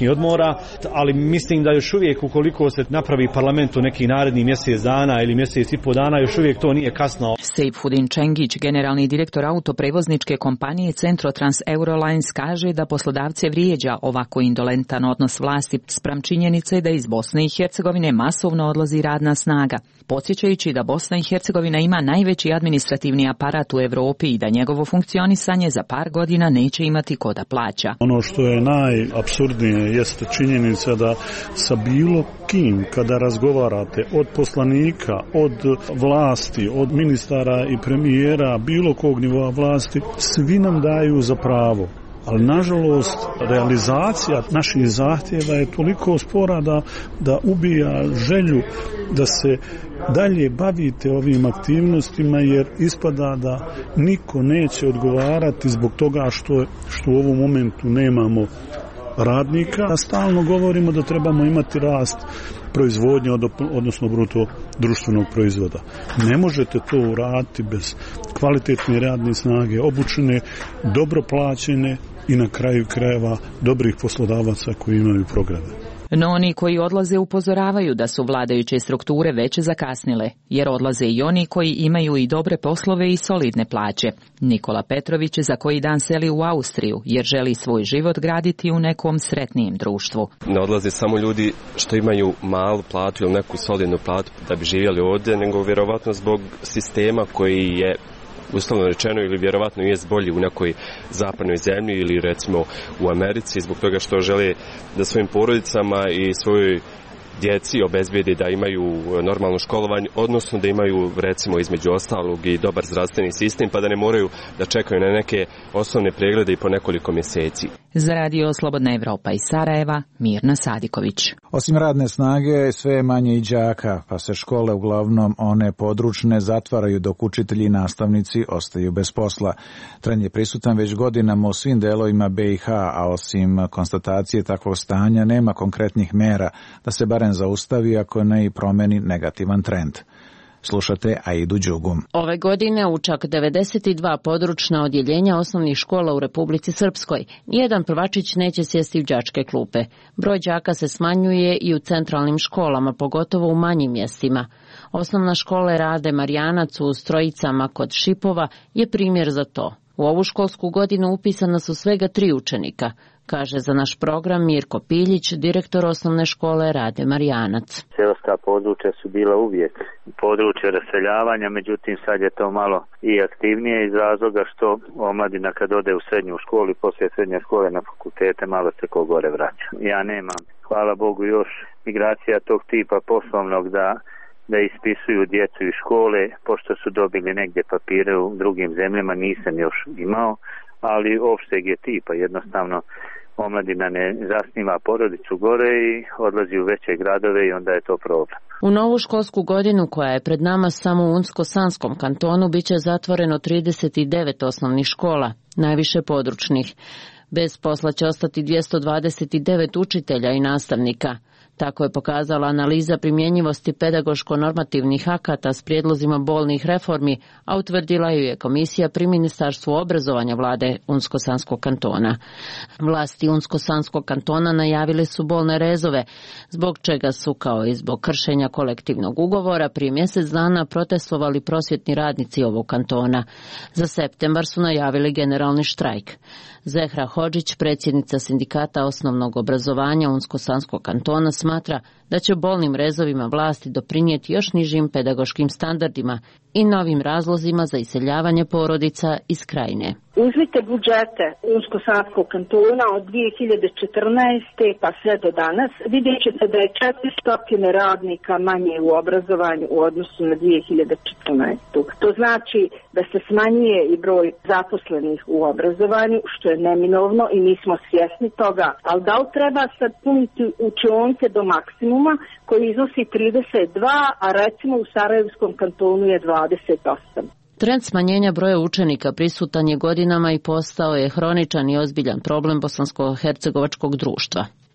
izbora, ali mislim da još uvijek ukoliko se napravi parlament u neki naredni mjesec dana ili mjesec i po dana, još uvijek to nije kasno. Sejfudin Čengić, generalni direktor autoprevozničke kompanije Centrotrans Eurolines, kaže da poslodavce vrijeđa ovako indolentan odnos vlasti spram činjenice da iz Bosne i Hercegovine masovno odlazi radna snaga, podsjećajući da Bosna i Hercegovina ima najveći administrativni aparat u Europi i da njegovo funkcionisanje za par godina neće imati ko da plaća. Ono što je najapsurdnije jeste činjenica da sa bilo kim kada razgovarate, od poslanika, od vlasti, od ministara i premijera, bilo kog nivoa vlasti, svi nam daju za pravo. Ali nažalost realizacija naših zahtjeva je toliko spora da, da ubija želju da se dalje bavite ovim aktivnostima, jer ispada da niko neće odgovarati zbog toga što, što u ovom momentu nemamo radnika. A stalno govorimo da trebamo imati rast proizvodnje, odnosno bruto društvenog proizvoda. Ne možete to uraditi bez kvalitetne radne snage, obučene, dobro plaćene i na kraju krajeva dobrih poslodavaca koji imaju programe. No oni koji odlaze upozoravaju da su vladajuće strukture već zakasnile, jer odlaze i oni koji imaju i dobre poslove i solidne plaće. Nikola Petrović za koji dan seli u Austriju, jer želi svoj život graditi u nekom sretnijem društvu. Ne odlaze samo ljudi što imaju malu platu ili neku solidnu platu da bi živjeli ovdje, nego vjerovatno zbog sistema koji je uslovno rečeno ili vjerovatno je bolji u nekoj zapadnoj zemlji ili recimo u Americi, zbog toga što žele da svojim porodicama i svojoj djeci obezbijedi da imaju normalno školovanje, odnosno da imaju recimo između ostalog i dobar zdravstveni sistem, pa da ne moraju da čekaju na neke osnovne preglede i po nekoliko mjeseci. Za radio Slobodna Evropa iz Sarajeva, Mirna Sadiković. Osim radne snage, sve je manje i đaka, pa se škole, uglavnom one područne, zatvaraju dok učitelji i nastavnici ostaju bez posla. Trend je prisutan već godinama u svim delovima B i H, a osim konstatacije takvog stanja nema konkretnih mera da se barem zaustavi, ako ne i promeni negativan trend. Slušate Aidu Đugum. Ove godine u čak devedeset dva područna odjeljenja osnovnih škola u Republici Srpskoj nijedan prvačić neće sjesti u đačke klupe. Broj đaka se smanjuje i u centralnim školama, pogotovo u manjim mjestima. Osnovna škola Rade Marijanac u Strojicama kod Šipova je primjer za to. U ovu školsku godinu upisana su svega tri učenika, kaže za naš program Mirko Piljić, direktor osnovne škole Rade Marijanac. Seoska područja su bila uvijek područje raseljavanja, međutim sad je to malo i aktivnije iz razloga što omladina kad ode u srednju školu i poslije srednje škole na fakultete malo se ko gore vraća. Ja nemam, hvala Bogu, još migracija tog tipa poslovnog da da ispisuju djecu iz škole, pošto su dobili negdje papire u drugim zemljama, nisam još imao, ali opšteg je tipa, jednostavno omladina ne zasniva porodicu gore i odlazi u veće gradove i onda je to problem. U novu školsku godinu koja je pred nama samo u Unsko-Sanskom kantonu biće zatvoreno trideset devet osnovnih škola, najviše područnih. Bez posla će ostati dvjesto dvadeset devet učitelja i nastavnika. Tako je pokazala analiza primjenjivosti pedagoško-normativnih akata s prijedlozima bolnih reformi, a utvrdila ju je komisija pri Ministarstvu obrazovanja vlade Unsko-Sanskog kantona. Vlasti Unsko-Sanskog kantona najavile su bolne rezove, zbog čega su, kao i zbog kršenja kolektivnog ugovora, prije mjesec dana protestovali prosvjetni radnici ovog kantona. Za septembar su najavili generalni štrajk. Zehra Hodžić, predsjednica sindikata osnovnog obrazovanja Unsko-Sanskog kantona, smatra da će bolnim rezovima vlasti doprinijeti još nižim pedagoškim standardima i novim razlozima za iseljavanje porodica iz krajine. Uzmite budžete Unsko-Sanskog kantona od dvije hiljade četrnaeste pa sve do danas, vidjet ćete da je četiristo radnika manje u obrazovanju u odnosu na dvije hiljade četrnaestu. To znači da se smanjuje i broj zaposlenih u obrazovanju, što je neminovno i mi smo svjesni toga. Ali da li treba sad puniti učionke do maksimuma koji iznosi trideset dva, a recimo u Sarajevskom kantonu je dvadeset osam. Trend smanjenja broja učenika prisutan je godinama i postao je hroničan i ozbiljan problem bosansko-hercegovačkog društva.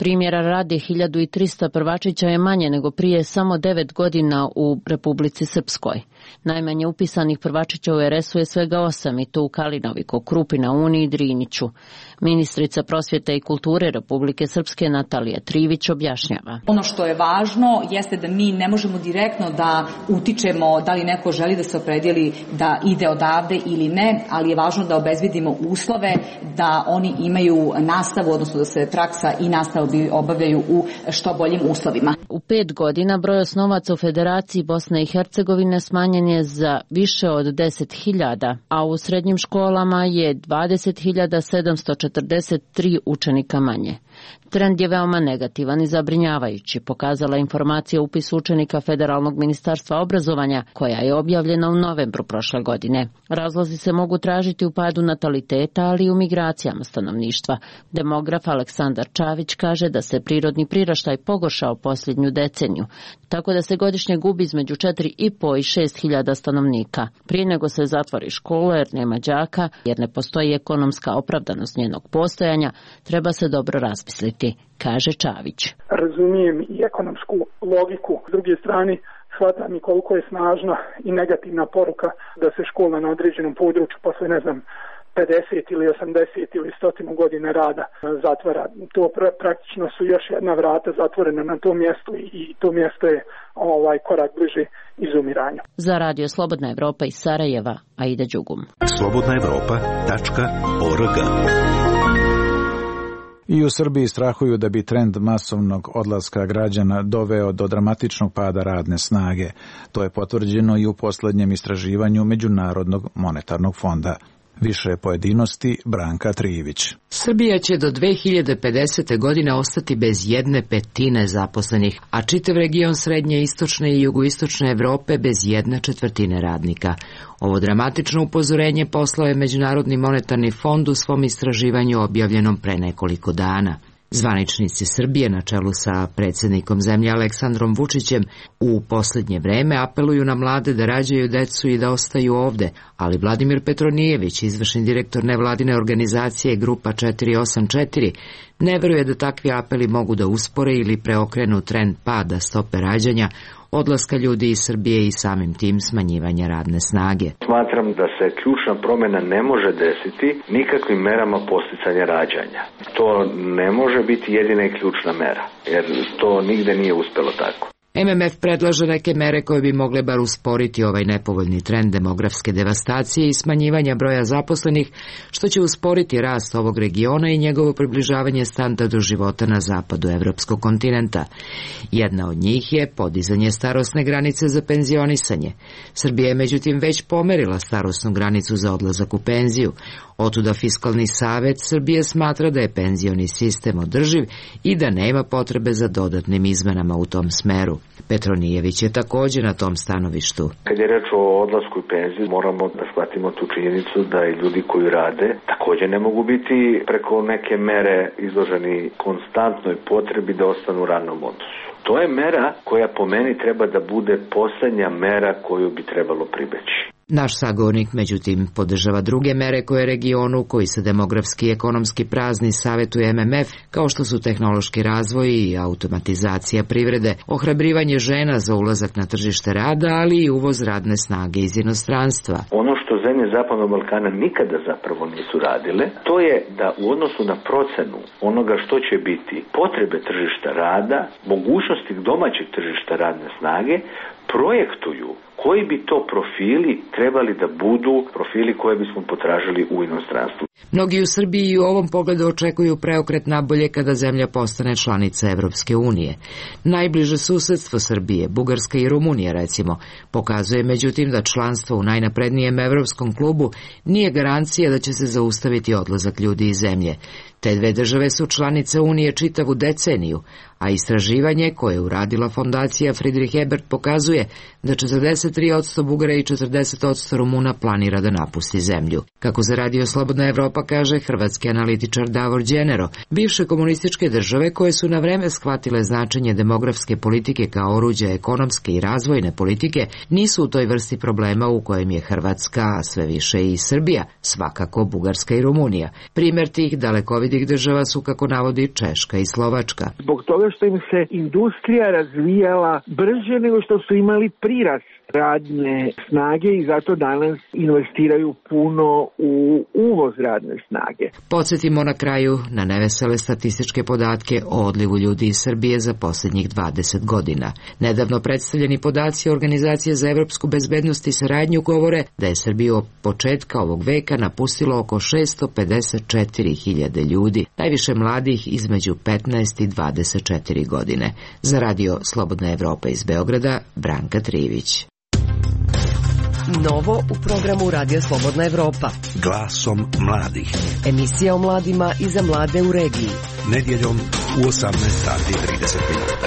Primjera radi hiljadu trista prvačića je manje nego prije samo devet godina u Republici Srpskoj. Najmanje upisanih prvačića u er es u je svega osam i to u Kalinoviku, Krupina, Uni i Driniću. Ministrica prosvjete i kulture Republike Srpske Natalija Trivić objašnjava. Ono što je važno jeste da mi ne možemo direktno da utičemo da li neko želi da se opredijeli da ide odavde ili ne, ali je važno da obezbedimo uslove da oni imaju nastavu, odnosno da se praksa i nastava obavljaju u što boljim uslovima. U pet godina broj osnovaca u Federaciji Bosne i Hercegovine smanjen je za više od deset hiljada, a u srednjim školama je dvadeset hiljada sedamsto četrdeset tri učenika manje. Trend je veoma negativan i zabrinjavajući, pokazala informacija o upisu učenika Federalnog ministarstva obrazovanja, koja je objavljena u novembru prošle godine. Razlozi se mogu tražiti u padu nataliteta, ali i u migracijama stanovništva. Demograf Aleksandar Čavić kaže da se prirodni priraštaj pogoršao posljednju deceniju, tako da se godišnje gubi između četiri i po i šest hiljada stanovnika. Prije nego se zatvori škola jer nema đaka, jer ne postoji ekonomska opravdanost njenog postojanja, treba se dobro razmisliti, kaže Čavić. Razumijem i ekonomsku logiku. S druge strane, shvatam i koliko je snažna i negativna poruka da se škola na određenom području posle, ne znam, pedeset ili osamdeset ili stotinu godina rada zatvara. To pra- praktično su još jedna vrata zatvorena na tom mjestu i to mjesto je ovaj korak bliže izumiranju. Za Radio Slobodna Evropa iz Sarajeva, Aida Đugum. slobodna evropa tačka org. I u Srbiji strahuju da bi trend masovnog odlaska građana doveo do dramatičnog pada radne snage. To je potvrđeno i u posljednjem istraživanju Međunarodnog monetarnog fonda. Više pojedinosti Branka Trijević. Srbija će do dve hiljade pedesete. godine ostati bez jedne petine zaposlenih, a čitav region srednje, istočne i jugoistočne Evrope bez jedne četvrtine radnika. Ovo dramatično upozorenje poslao je Međunarodni monetarni fond u svom istraživanju objavljenom pre nekoliko dana. Zvaničnici Srbije na čelu sa predsjednikom zemlje Aleksandrom Vučićem u posljednje vreme apeluju na mlade da rađaju decu i da ostaju ovde, ali Vladimir Petronijević, izvršni direktor nevladine organizacije Grupa četiri osam četiri, ne veruje da takvi apeli mogu da uspore ili preokrenu trend pada stope rađanja, odlaska ljudi iz Srbije i samim tim smanjivanja radne snage. Smatram da se ključna promjena ne može desiti nikakvim merama posticanja rađanja. To ne može biti jedina i ključna mera, jer to nigde nije uspelo tako. em em ef predlaže neke mere koje bi mogle bar usporiti ovaj nepovoljni trend demografske devastacije i smanjivanja broja zaposlenih, što će usporiti rast ovog regiona i njegovo približavanje standardu života na zapadu evropskog kontinenta. Jedna od njih je podizanje starosne granice za penzionisanje. Srbija je međutim već pomerila starosnu granicu za odlazak u penziju. Otuda Fiskalni savet Srbije smatra da je penzioni sistem održiv i da nema potrebe za dodatnim izmenama u tom smeru. Petronijević je također na tom stanovištu. Kad je reč o odlasku i penziju, moramo da shvatimo tu činjenicu da i ljudi koji rade također ne mogu biti preko neke mere izloženi konstantnoj potrebi da ostanu u radnom odnosu. To je mera koja po meni treba da bude posljednja mera koju bi trebalo pribeći. Naš sagovornik, međutim, podržava druge mere koje regionu, koji se demografski i ekonomski prazni, savjetuje em em ef, kao što su tehnološki razvoj i automatizacija privrede, ohrabrivanje žena za ulazak na tržište rada, ali i uvoz radne snage iz inostranstva. Ono što zemlje Zapadnog Balkana nikada zapravo nisu radile, to je da u odnosu na procenu onoga što će biti potrebe tržišta rada, mogućnosti domaćeg tržišta radne snage, projektuju koji bi to profili trebali da budu profili koje bismo potražili u inostranstvu. Mnogi u Srbiji i u ovom pogledu očekuju preokret nabolje kada zemlja postane članica Evropske unije. Najbliže susedstvo Srbije, Bugarska i Rumunija recimo, pokazuje međutim da članstvo u najnaprednijem evropskom klubu nije garancija da će se zaustaviti odlazak ljudi iz zemlje. Te dve države su članice Unije čitavu deceniju, a istraživanje koje je uradila fondacija Friedrich Ebert pokazuje da četrdeset tri posto Bugara i četrdeset posto Rumuna planira da napusti zemlju. Kako za Radio Slobodna Evropa kaže hrvatski analitičar Davor Đenero, bivše komunističke države koje su na vreme shvatile značenje demografske politike kao oruđa ekonomske i razvojne politike nisu u toj vrsti problema u kojem je Hrvatska, a sve više i Srbija, svakako Bugarska i Rumunija. Primjer tih dalekovidih razvijenih država su, kako navodi, Češka i Slovačka. Zbog toga što im se industrija razvijala brže nego što su imali prirast radne snage i zato danas investiraju puno u uvoz radne snage. Podsjetimo na kraju na nevesele statističke podatke o odlivu ljudi iz Srbije za posljednjih dvadeset godina. Nedavno predstavljeni podaci Organizacije za evropsku bezbednost i saradnju govore da je Srbiju od početka ovog veka napustilo oko šesto pedeset četiri hiljade ljudi, najviše mladih između petnaest i dvadeset četiri godine. Za radio Slobodna Evropa iz Beograda, Branka Trivić. Novo u programu Radija Slobodna Evropa. Glasom mladih. Emisija o mladima i za mlade u regiji. Nedjeljom u osamnaest sati i trideset minuta.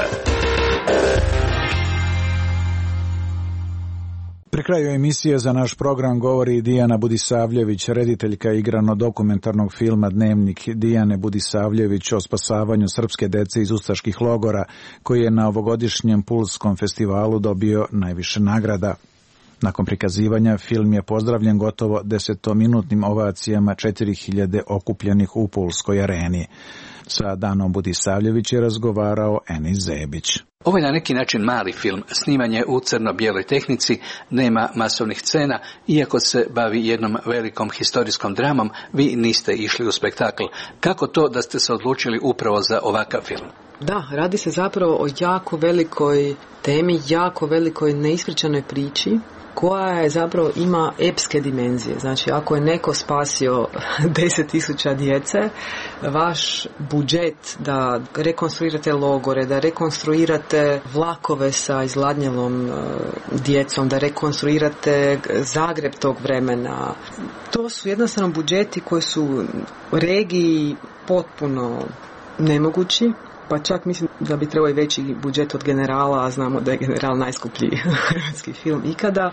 Pri kraju emisije za naš program govori Dijana Budisavljević, rediteljka igrano-dokumentarnog filma Dnevnik Dijane Budisavljević o spasavanju srpske dece iz ustaških logora, koji je na ovogodišnjem Pulskom festivalu dobio najviše nagrada. Nakon prikazivanja film je pozdravljen gotovo desetominutnim ovacijama četiri hiljade okupljenih u Pulskoj areni. Sa Danom Budisavljević je razgovarao Enis Zebić. Ovo je na neki način mali film, snimanje u crno-bijeloj tehnici, nema masovnih scena, iako se bavi jednom velikom historijskom dramom, vi niste išli u spektakl. Kako to da ste se odlučili upravo za ovakav film? Da, radi se zapravo o jako velikoj temi, jako velikoj neispričanoj priči, koja je zapravo ima epske dimenzije. Znači, ako je neko spasio deset tisuća djece, vaš budžet da rekonstruirate logore, da rekonstruirate vlakove sa izgladnjelom djecom, da rekonstruirate Zagreb tog vremena, to su jednostavno budžeti koji su u regiji potpuno nemogući. Pa čak mislim da bi trebao i veći budžet od Generala, a znamo da je General najskuplji hrvatski film ikada.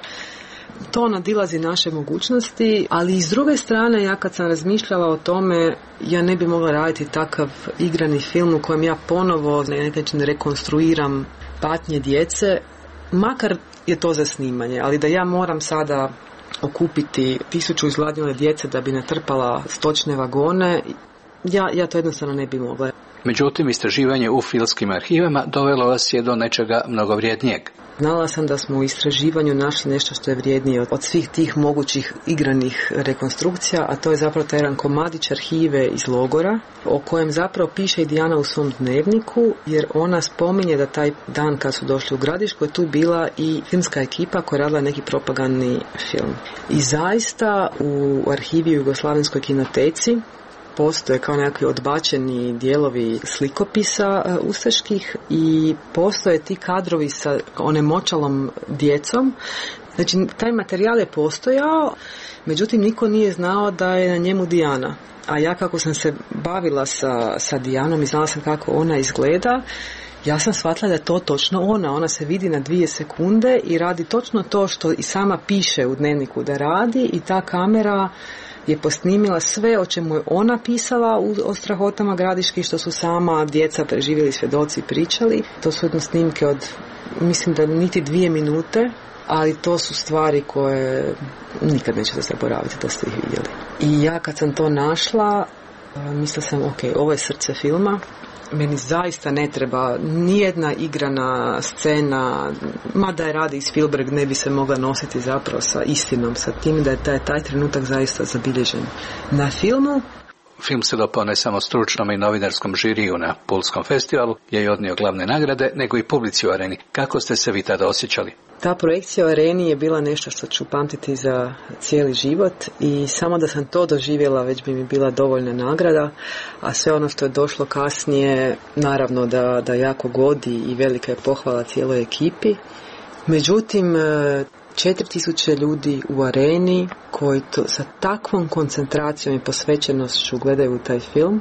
To nadilazi naše mogućnosti, ali i s druge strane, ja kad sam razmišljala o tome, ja ne bi mogla raditi takav igrani film u kojem ja ponovo na neki način rekonstruiram patnje djece, makar je to za snimanje, ali da ja moram sada okupiti tisuću izgladnjele djece da bi natrpala stočne vagone, ja, ja to jednostavno ne bi mogla. Međutim, istraživanje u filmskim arhivama dovelo vas je do nečega mnogo vrijednijeg. Znala sam da smo u istraživanju našli nešto što je vrijednije od, od svih tih mogućih igranih rekonstrukcija, a to je zapravo taj jedan komadić arhive iz logora, o kojem zapravo piše i Dijana u svom dnevniku, jer ona spominje da taj dan kad su došli u Gradišku je tu bila i filmska ekipa koja je radila neki propagandni film. I zaista u arhivi u Jugoslavenskoj kinoteci postoje kao nekakvi odbačeni dijelovi slikopisa uh, ustaških i postoje ti kadrovi sa onemoćalom djecom. Znači, taj materijal je postojao, međutim, niko nije znao da je na njemu Dijana. A ja kako sam se bavila sa, sa Dijanom i znala sam kako ona izgleda, ja sam shvatila da je to točno ona. Ona se vidi na dvije sekunde i radi točno to što i sama piše u dnevniku da radi i ta kamera je posnimila sve o čemu je ona pisala o strahotama Gradiški, što su sama djeca preživjeli, svjedoci pričali. To su jedno snimke od, mislim da niti dvije minute, ali to su stvari koje nikad nećete zaboraviti, to ste ih vidjeli. I ja kad sam to našla, mislila sam, ok, ovo je srce filma. Meni zaista ne treba nijedna igrana scena, mada je radi Spielberg, ne bi se mogla nositi zapravo sa istinom, sa tim da je taj, taj trenutak zaista zabilježen na filmu. Film se dopao ne samo stručnom i novinarskom žiriju na Pulskom festivalu, je i odnio glavne nagrade, nego i publici u areni. Kako ste se vi tada osjećali? Ta projekcija u areni je bila nešto što ću pamtiti za cijeli život i samo da sam to doživjela već bi mi bila dovoljna nagrada, a sve ono što je došlo kasnije, naravno da, da jako godi i velika je pohvala cijeloj ekipi. Međutim, četiri tisuće ljudi u areni koji to, sa takvom koncentracijom i posvećenošću gledaju taj film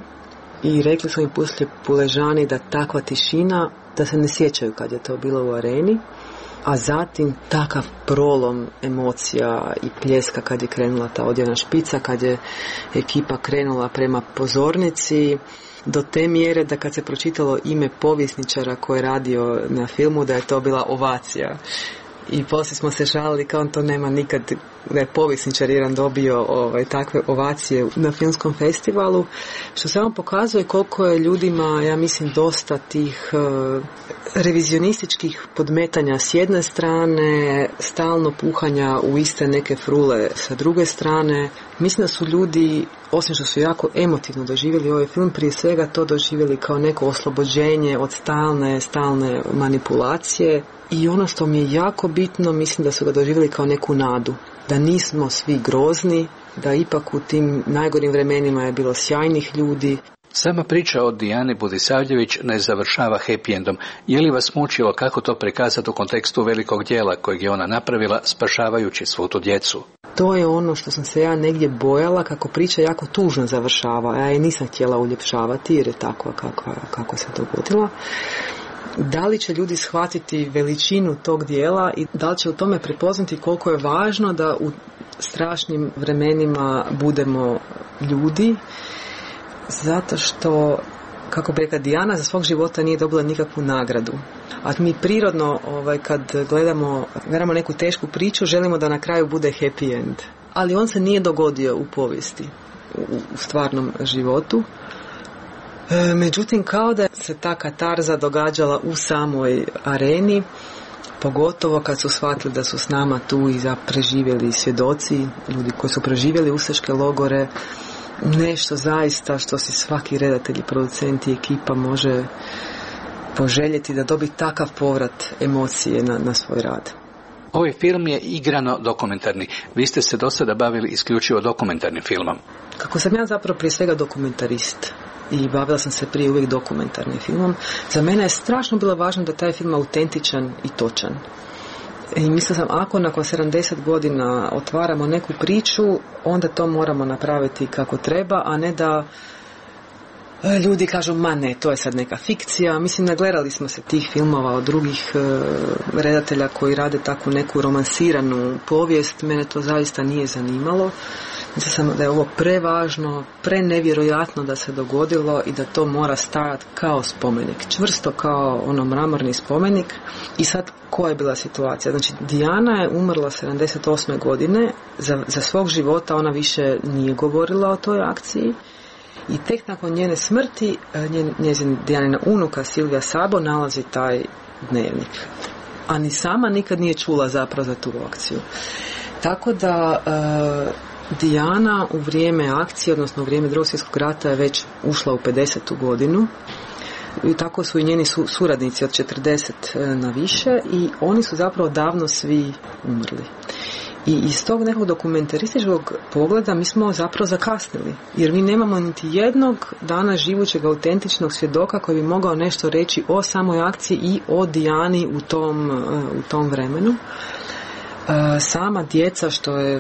i rekli su im poslije Puležani da takva tišina, da se ne sjećaju kad je to bilo u areni. A zatim takav prolom emocija i pljeska kad je krenula ta odjevna špica, kad je ekipa krenula prema pozornici, do te mjere da kad se pročitalo ime povjesničara koji je radio na filmu, da je to bila ovacija. I poslije smo se žalili kao on to nema nikad da je povjesničar jedan dobio ovaj, takve ovacije na filmskom festivalu, što samo pokazuje koliko je ljudima, ja mislim, dosta tih uh, revizionističkih podmetanja s jedne strane, stalno puhanja u iste neke frule sa druge strane. Mislim da su ljudi, osim što su jako emotivno doživjeli ovaj film, prije svega to doživjeli kao neko oslobođenje od stalne, stalne manipulacije. I ono što mi je jako bitno, mislim da su ga doživjeli kao neku nadu. Da nismo svi grozni, da ipak u tim najgorim vremenima je bilo sjajnih ljudi. Sama priča od Dijane Budisavljević ne završava happy endom. Je li vas mučilo kako to prikazati u kontekstu velikog djela kojeg je ona napravila, spašavajući svu tu djecu? To je ono što sam se ja negdje bojala, kako priča jako tužno završava. Ja je nisam htjela uljepšavati jer je takva kako, kako se dogodila. Da li će ljudi shvatiti veličinu tog dijela i da li će u tome prepoznati koliko je važno da u strašnim vremenima budemo ljudi, zato što, kako bi rekla, Dijana za svog života nije dobila nikakvu nagradu. A mi prirodno, ovaj, kad gledamo, gledamo neku tešku priču, želimo da na kraju bude happy end. Ali on se nije dogodio u povijesti, u, u stvarnom životu. E, međutim, kao da se ta katarza događala u samoj areni, pogotovo kad su shvatili da su s nama tu i za preživjeli svjedoci, ljudi koji su preživjeli ustaške logore, nešto zaista što si svaki redatelj i producent i ekipa može poželjeti, da dobi takav povrat emocije na, na svoj rad. Ovaj film je igrano dokumentarni. Vi ste se do sada bavili isključivo dokumentarnim filmom. Kako sam ja zapravo prije svega dokumentarist i bavila sam se prije uvijek dokumentarnim filmom, za mene je strašno bilo važno da taj film je autentičan i točan. I mislila sam, ako nakon sedamdeset godina otvaramo neku priču, onda to moramo napraviti kako treba, a ne da ljudi kažu, ma ne, to je sad neka fikcija. Mislim, nagledali smo se tih filmova od drugih e, redatelja koji rade takvu neku romansiranu povijest. Mene to zaista nije zanimalo. Mislila sam da je ovo prevažno, prenevjerojatno da se dogodilo i da to mora stajati kao spomenik. Čvrsto kao ono mramorni spomenik. I sad, koja je bila situacija? Znači, Dijana je umrla sedamdeset osme godine. Za, za svog života ona više nije govorila o toj akciji. I tek nakon njene smrti njen, njezin Dijanina unuka Silvija Sabo nalazi taj dnevnik. A ni sama nikad nije čula zapravo za tu akciju. Tako da e, Dijana u vrijeme akcije, odnosno u vrijeme Drugog svjetskog rata je već ušla u pedesetu godinu. I tako su i njeni su, suradnici od četrdeset na više i oni su zapravo davno svi umrli. I iz tog nekog dokumentarističkog pogleda mi smo zapravo zakasnili, jer mi nemamo niti jednog dana živućeg autentičnog svjedoka koji bi mogao nešto reći o samoj akciji i o Dijani u tom, u tom vremenu. Sama djeca, što je,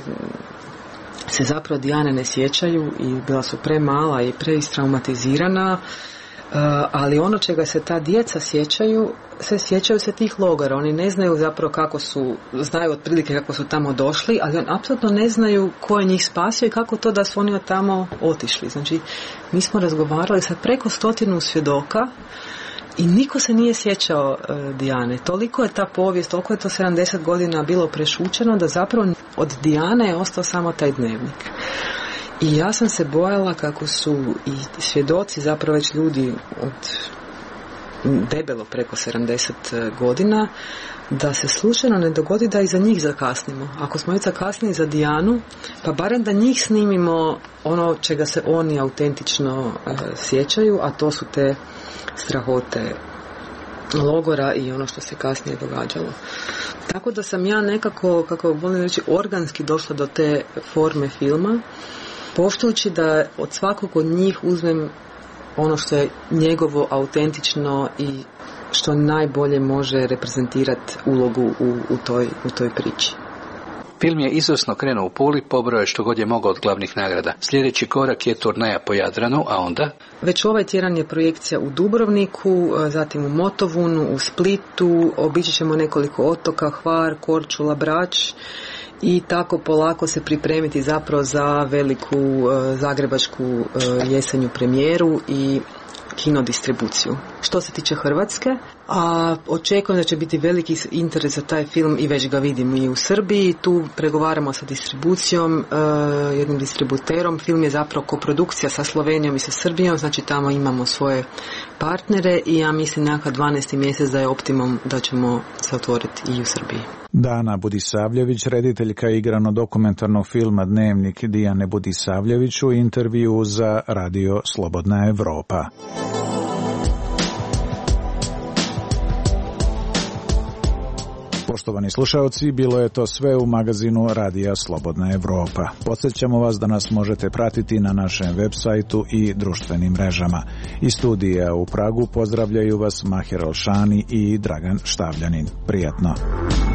se zapravo Dijane ne sjećaju i bila su premala i preistraumatizirana, ali ono čega se ta djeca sjećaju, se sjećaju se tih logora. Oni ne znaju zapravo kako su, znaju otprilike kako su tamo došli, ali oni apsolutno ne znaju ko je njih spasio i kako to da su oni od tamo otišli. Znači, mi smo razgovarali sa preko stotinu svjedoka i niko se nije sjećao uh, Dijane. Toliko je ta povijest, toliko je to sedamdeset godina bilo prešućeno da zapravo od Dijane je ostao samo taj dnevnik. I ja sam se bojala kako su i svjedoci, zapravo već ljudi od debelo preko sedamdeset godina, da se slučajno ne dogodi da i za njih zakasnimo. Ako smo već zakasnili za Dijanu, pa barem da njih snimimo ono čega se oni autentično uh, sjećaju, a to su te strahote logora i ono što se kasnije događalo. Tako da sam ja nekako, kako volim reći, organski došla do te forme filma, poštujući da od svakog od njih uzmem ono što je njegovo autentično i što najbolje može reprezentirati ulogu u, u, toj, u toj priči. Film je izvrsno krenuo u Puli, pobrao je što god je mogao od glavnih nagrada. Sljedeći korak je turneja po Jadranu, a onda? Već ovaj tjedan je projekcija u Dubrovniku, zatim u Motovunu, u Splitu, obići ćemo nekoliko otoka, Hvar, Korčula, Brač, i tako polako se pripremiti zapravo za veliku uh, zagrebačku uh, jesenju premijeru i kinodistribuciju. što se tiče Hrvatske, a očekujem da će biti veliki interes za taj film i već ga vidimo i u Srbiji. Tu pregovaramo sa distribucijom, uh, jednim distributerom. Film je zapravo koprodukcija sa Slovenijom i sa Srbijom, znači tamo imamo svoje partnere i ja mislim nekakav dvanaesti mjesec da je optimum da ćemo se otvoriti i u Srbiji. Dana Budisavljević, rediteljka igrano-dokumentarnog filma Dnevnik Dijane Budisavljević u intervju za Radio Slobodna Evropa. Poštovani slušaoci, bilo je to sve u magazinu Radija Slobodna Evropa. Podsjećamo vas da nas možete pratiti na našem web sajtu i društvenim mrežama. Iz studija u Pragu pozdravljaju vas Mahir Alšani i Dragan Štavljanin. Prijatno.